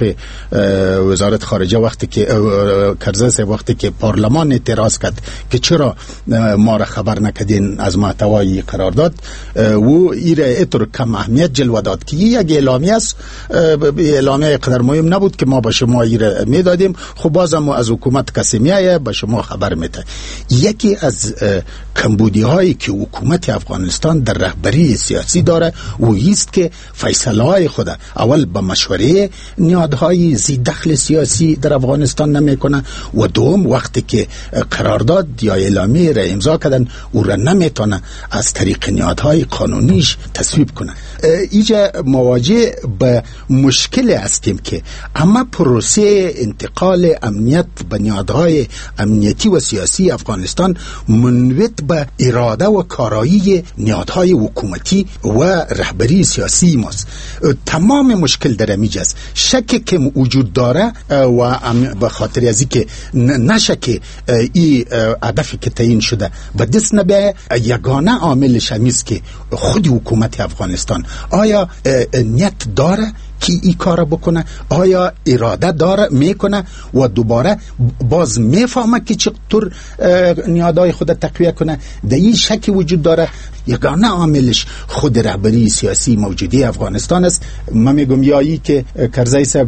وزارت خارجه وقتی که کرزی وقتی که پارلمان اعتراض کرد که چرا ما را خبر نکدین از محتوای قرارداد، و ایره اتر کم اهمیت جلوه داد که یک اعلامیه است، اعلامیه قدر مهم نبود که ما به شما ایره میدادیم، خب بازم از حکومت کسی میایه به شما خبر میده. یکی از کمبودی هایی که حکومت افغانستان در رهبری سیاسی داره و ایست که فیصله های خود اول به مشوره نهادهای ذی دخل سیاسی در افغانستان نمیکنه و دوم وقتی که قرارداد یا اعلامیه را امضا کردن او را نمیتونه از طریق نهادهای قانونیش تصویب کنه. اینجا مواجه به مشکل هستیم که اما پروسه انتقال امنیت به نهادهای امنیتی و سیاسی افغانستان منوط به اراده و کارایی نهادهای حکومتی و رهبری سیاسی ماست. تمام مشکل در اینجا است. شک که وجود داره و به خاطر از اینکه نشه که این هدفی که تعیین شده به دست نبه، یگانه عاملش همیست که خود حکومت افغانستان آیا نیت داره که این کار بکنه، آیا اراده داره میکنه و دوباره باز میفهمه که چطور نیادهای خود تقویه کنه. در این شکی وجود داره. یگانه عاملش خود رهبری سیاسی موجودی افغانستان است. من میگم یا ای که کرزی صاحب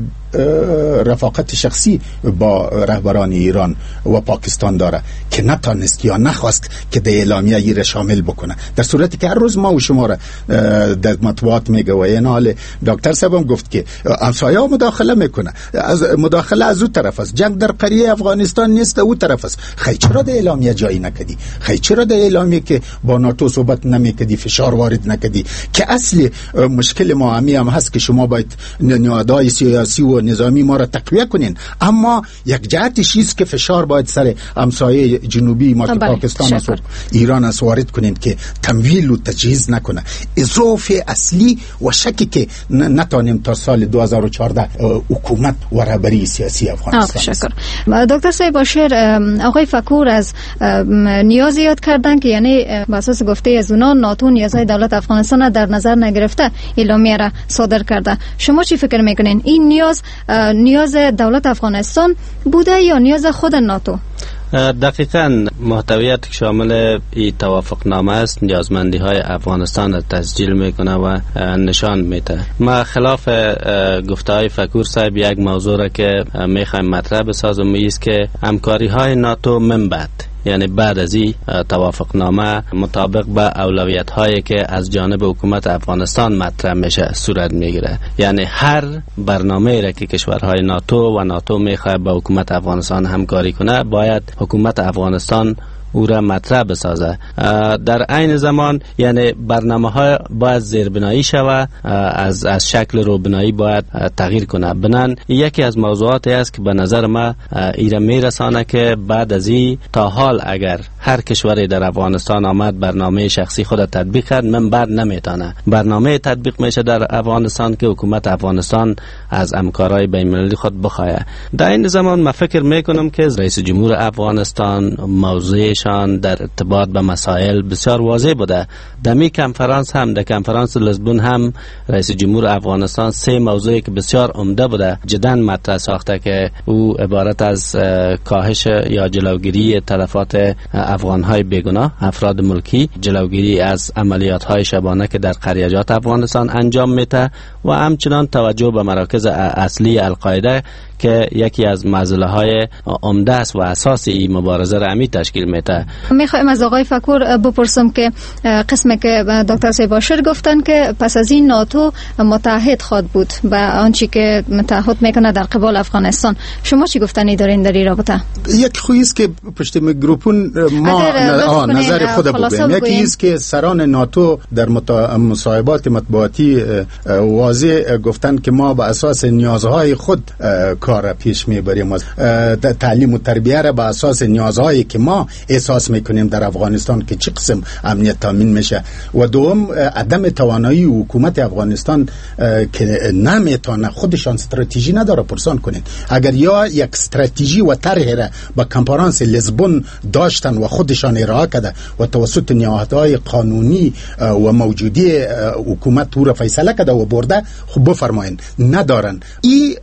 رفاقت شخصی با رهبران ایران و پاکستان داره که نتانست یا نخواست که در اعلامیه ای را شامل بکنه، در صورتی که هر روز ما و شما را در مطبوعات میگه و این حال دکتر صاحب هم گفت که همسایه مداخله میکنه، از مداخله از او طرف است، جنگ در قریه افغانستان نیست او طرف است. خیلی چرا در اعلامیه جایی نکدی؟ خیلی چرا در اعلامیه که با ناتو صحبت نمیکدی، فشار وارد نکدی؟ که اصل مشکل ما همی هم هست که شما باید نهادهای سیاسی و نظامی ما را تقویه کنین، اما یک جهتش است که فشار باید سر همسایه جنوبی ما که پاکستان است و ایران است وارد کنین که تمویل و تجهیز نکنه. اضافه اصلی و شکی که نتانیم تا سال دو هزار و چهارده حکومت و رهبری سیاسی افغانستان. شکر. دکتر صاحب باشر، آقای فکور از نیاز یاد کردن که یعنی بر اساس گفته از اونا ناتو نیازهای دولت افغانستان در نظر نگرفته اعلامیه را صادر کرده. شما چی فکر میکنین؟ این نیاز نیاز دولت افغانستان بوده یا نیاز خود ناتو؟ دقیقاً محتویت شامل این توافقنامه است، نیازمندی های افغانستان را تسجیل میکنه و نشان میده. ما خلاف گفته های فکور صاحب یک موضوع را که میخوایم مطرح بسازم است که همکاری های ناتو من بعد، یعنی بعد از این توافقنامه مطابق به اولویت هایی که از جانب حکومت افغانستان مطرح میشه صورت میگیره. یعنی هر برنامه را که کشورهای ناتو و ناتو میخواد با حکومت افغانستان همکاری کنه باید حکومت افغانستان او را مطرح بسازه. در عین زمان یعنی برنامه ها باید زیربنایی شود، از از شکل روبنایی باید تغییر کنه. بنان یکی از موضوعاتی است که به نظر ما ایره میرسانه که بعد از این تا حال اگر هر کشوری در افغانستان آمد برنامه شخصی خود تطبیق کرد، من بعد نمیتونه برنامه تطبیق میشه در افغانستان که حکومت افغانستان از همکارای بین المللی خود بخواه. در این زمان من فکر میکنم که رئیس جمهور افغانستان موضوع در ارتباط به مسائل بسیار واضح بوده. در می کنفرانس هم در کنفرانس لزبون هم رئیس جمهور افغانستان سه موضوعی که بسیار عمده بوده جدا مطرح ساخته که او عبارت از کاهش یا جلوگیری تلفات افغانهای بیگناه، افراد ملکی، جلوگیری از عملیات های شبانه که در قریجات افغانستان انجام میده و همچنان توجه به مراکز اصلی القاعده که یکی از معضله های عمده است و اساسی این مبارزه را همی تشکیل میده. گرفته. میخوایم از آقای فکور بپرسم که قسمی که دکتر سیباشر گفتن که پس از این ناتو متحد خواد بود و آنچه که متحد میکنه در قبال افغانستان. شما چی گفتنی دارین در این رابطه؟ یک خویست که پشت میکروفون ما نظر خود بگویم. یکی است که سران ناتو در مصاحبات مطبوعاتی واضح گفتن که ما به اساس نیازهای خود کار پیش میبریم، تعلیم و تربیه را به اساس نیازهایی که ما احساس میکنیم در افغانستان که چه قسم امنیت تامین میشه. و دوم عدم توانایی حکومت افغانستان که نمیتونه خودشان استراتژی نداره. پرسان کنید اگر یا یک استراتژی و طرح را با کنفرانس لیزبون داشتن و خودشان ارائه کرده و توسط نهادهای قانونی و موجودی حکومت او را فیصله کرده و برده، خب بفرمایین. ندارن. این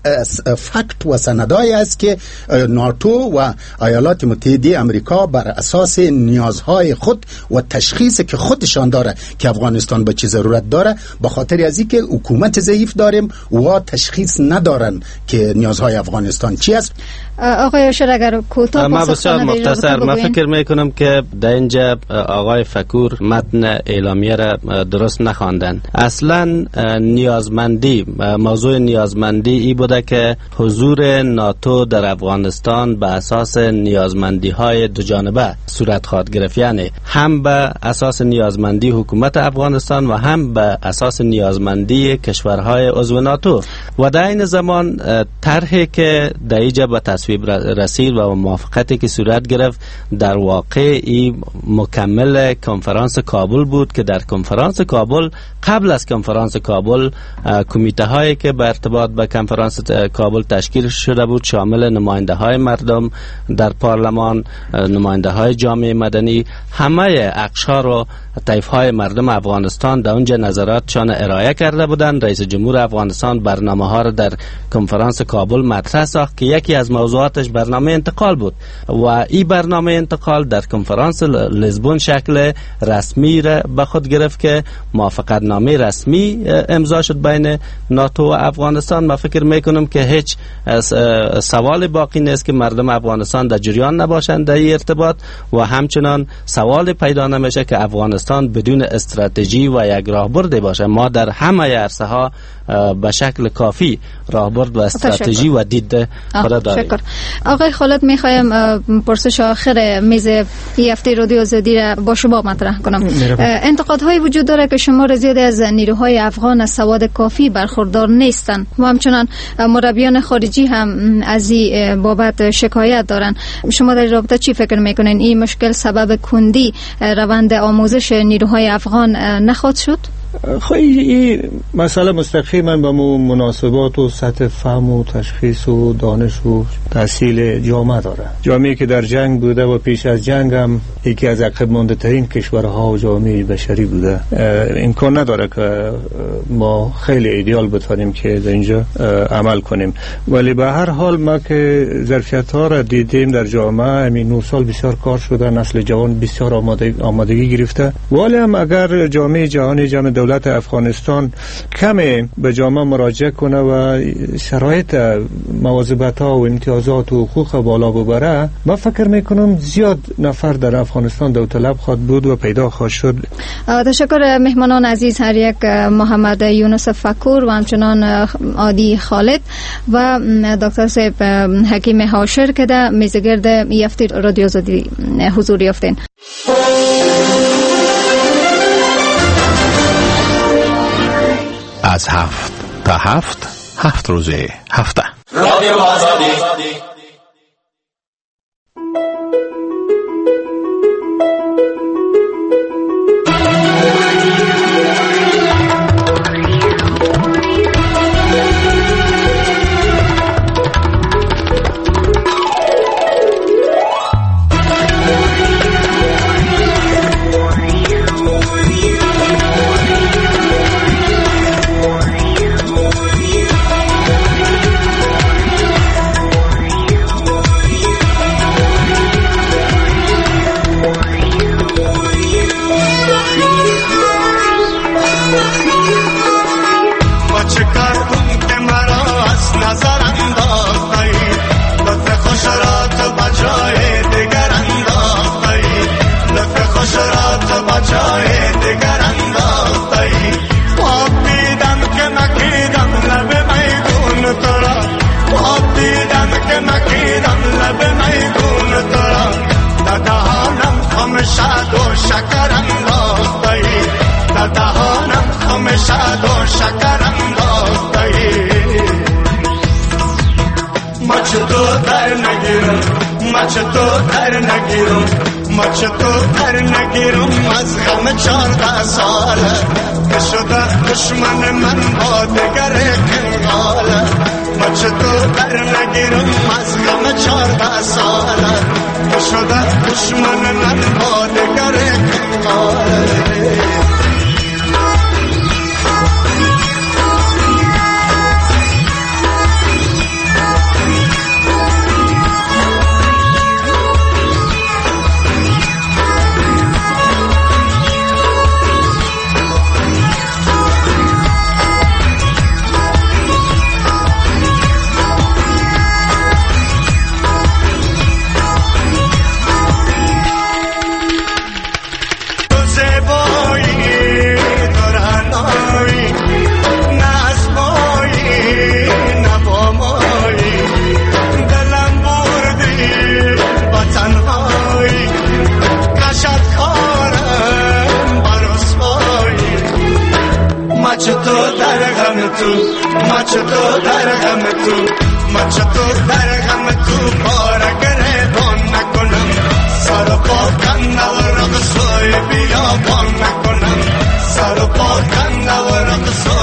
فکت و سندای است که ناتو و ایالات متحده امریکا بر اساس نیازهای خود و تشخیص که خودشان داره که افغانستان به چه ضرورت داره، به خاطر از اینکه حکومت ضعیف داریم و تشخیص ندارن که نیازهای افغانستان چی است. آقای اشر اگر کوتاه ما بسیار مختصر ما فکر میکنم که در اینجا آقای فکور متن اعلامیه را درست نخواندن. اصلا نیازمندی، موضوع نیازمندی ای بوده که حضور ناتو در افغانستان به اساس نیازمندی های دو جانبه صورت خواهد گرفت، یعنی هم به اساس نیازمندی حکومت افغانستان و هم به اساس نیازمندی کشورهای عضو ناتو. و در این زمان طرحی که در اینجا به تصویب رسید و موافقتی که صورت گرفت در واقع این مکمل کنفرانس کابل بود که در کنفرانس کابل قبل از کنفرانس کابل کمیته هایی که به ارتباط به کنفرانس کابل تشکیل شده بود شامل نماینده های مردم در پارلمان، نماینده های جامعه مدنی، همه اقشار و طیف های مردم افغانستان در اونجا نظراتشان ارائه کرده بودند. رئیس جمهور افغانستان برنامه ها را در کنفرانس کابل مطرح ساخت که یکی از موضوعاتش برنامه انتقال بود و این برنامه انتقال در کنفرانس لیزبون شکل رسمی را به خود گرفت که موافقت نامه رسمی امضا شد بین ناتو و افغانستان. من فکر میکنم که هیچ سوال باقی نیست که مردم افغانستان در جریان نباشند در این ارتباط و همچنان سوال پیدا نمیشه که افغانستان بدون استراتژی و یک راهبرد باشه. ما در همه عرصه ها به شکل کافی راهبرد و استراتژی و دید خود داریم. آقای خالد میخوایم پرسش آخر میز این هفته رادیو آزادی را با شما مطرح کنم. انتقادهای وجود داره که شمار زیادی از نیروهای افغان از سواد کافی برخوردار نیستند و همچنان مربیان خارجی هم از این بابت شکایت دارن. شما در رابطه چی فکر میکنین؟ این مشکل سبب کندی روند آموزش نیروهای افغان نخواهد شد؟ خواهی این مسئله مستقیما با مناسبات و سطح فهم و تشخیص و دانش و تحصیل جامعه داره. جامعه که در جنگ بوده و پیش از جنگ هم یکی از عقب مانده ترین کشورها و جامعه بشری بوده. امکان نداره که ما خیلی ایدئال بتوانیم که در اینجا عمل کنیم، ولی به هر حال ما که ظرفیت ها را دیدیم در جامعه همین نه سال بسیار کار شده، نسل جوان بسیار آماده آمادگی گرفته. ولی هم اگر جامعه جهانی، جامعه دولت افغانستان کمی به جامعه مراجعه کنه و شرایط مواظبت ها و امتیازات و حقوق بالا ببره، من فکر میکنم زیاد نفر در افغانستان داوطلب خواهد بود و پیدا خواهد شد. تشکر مهمانان عزیز، هر یک محمد یونس فکور و همچنان عادی خالد و دکتر صاحب حکیم هاشر که در میزگرد یفتی رادیو آزادی حضور یافتین. از هفت تا هفت هفت روزه هفته رادیو آزادی. مچ تو در نگیرم مچ تو در نگیرم از غم چارده ساله که شده دشمن من با دگر کنگاله مچ تو در نگیرم از غم چارده ساله که شده دشمن من با دگر کنگاله مچ تو در غم تو مچ تو در غم تو بارگره بان نکنم سر و پا کنده و رقصای بیابان نکنم سر و پا کنده و رقصای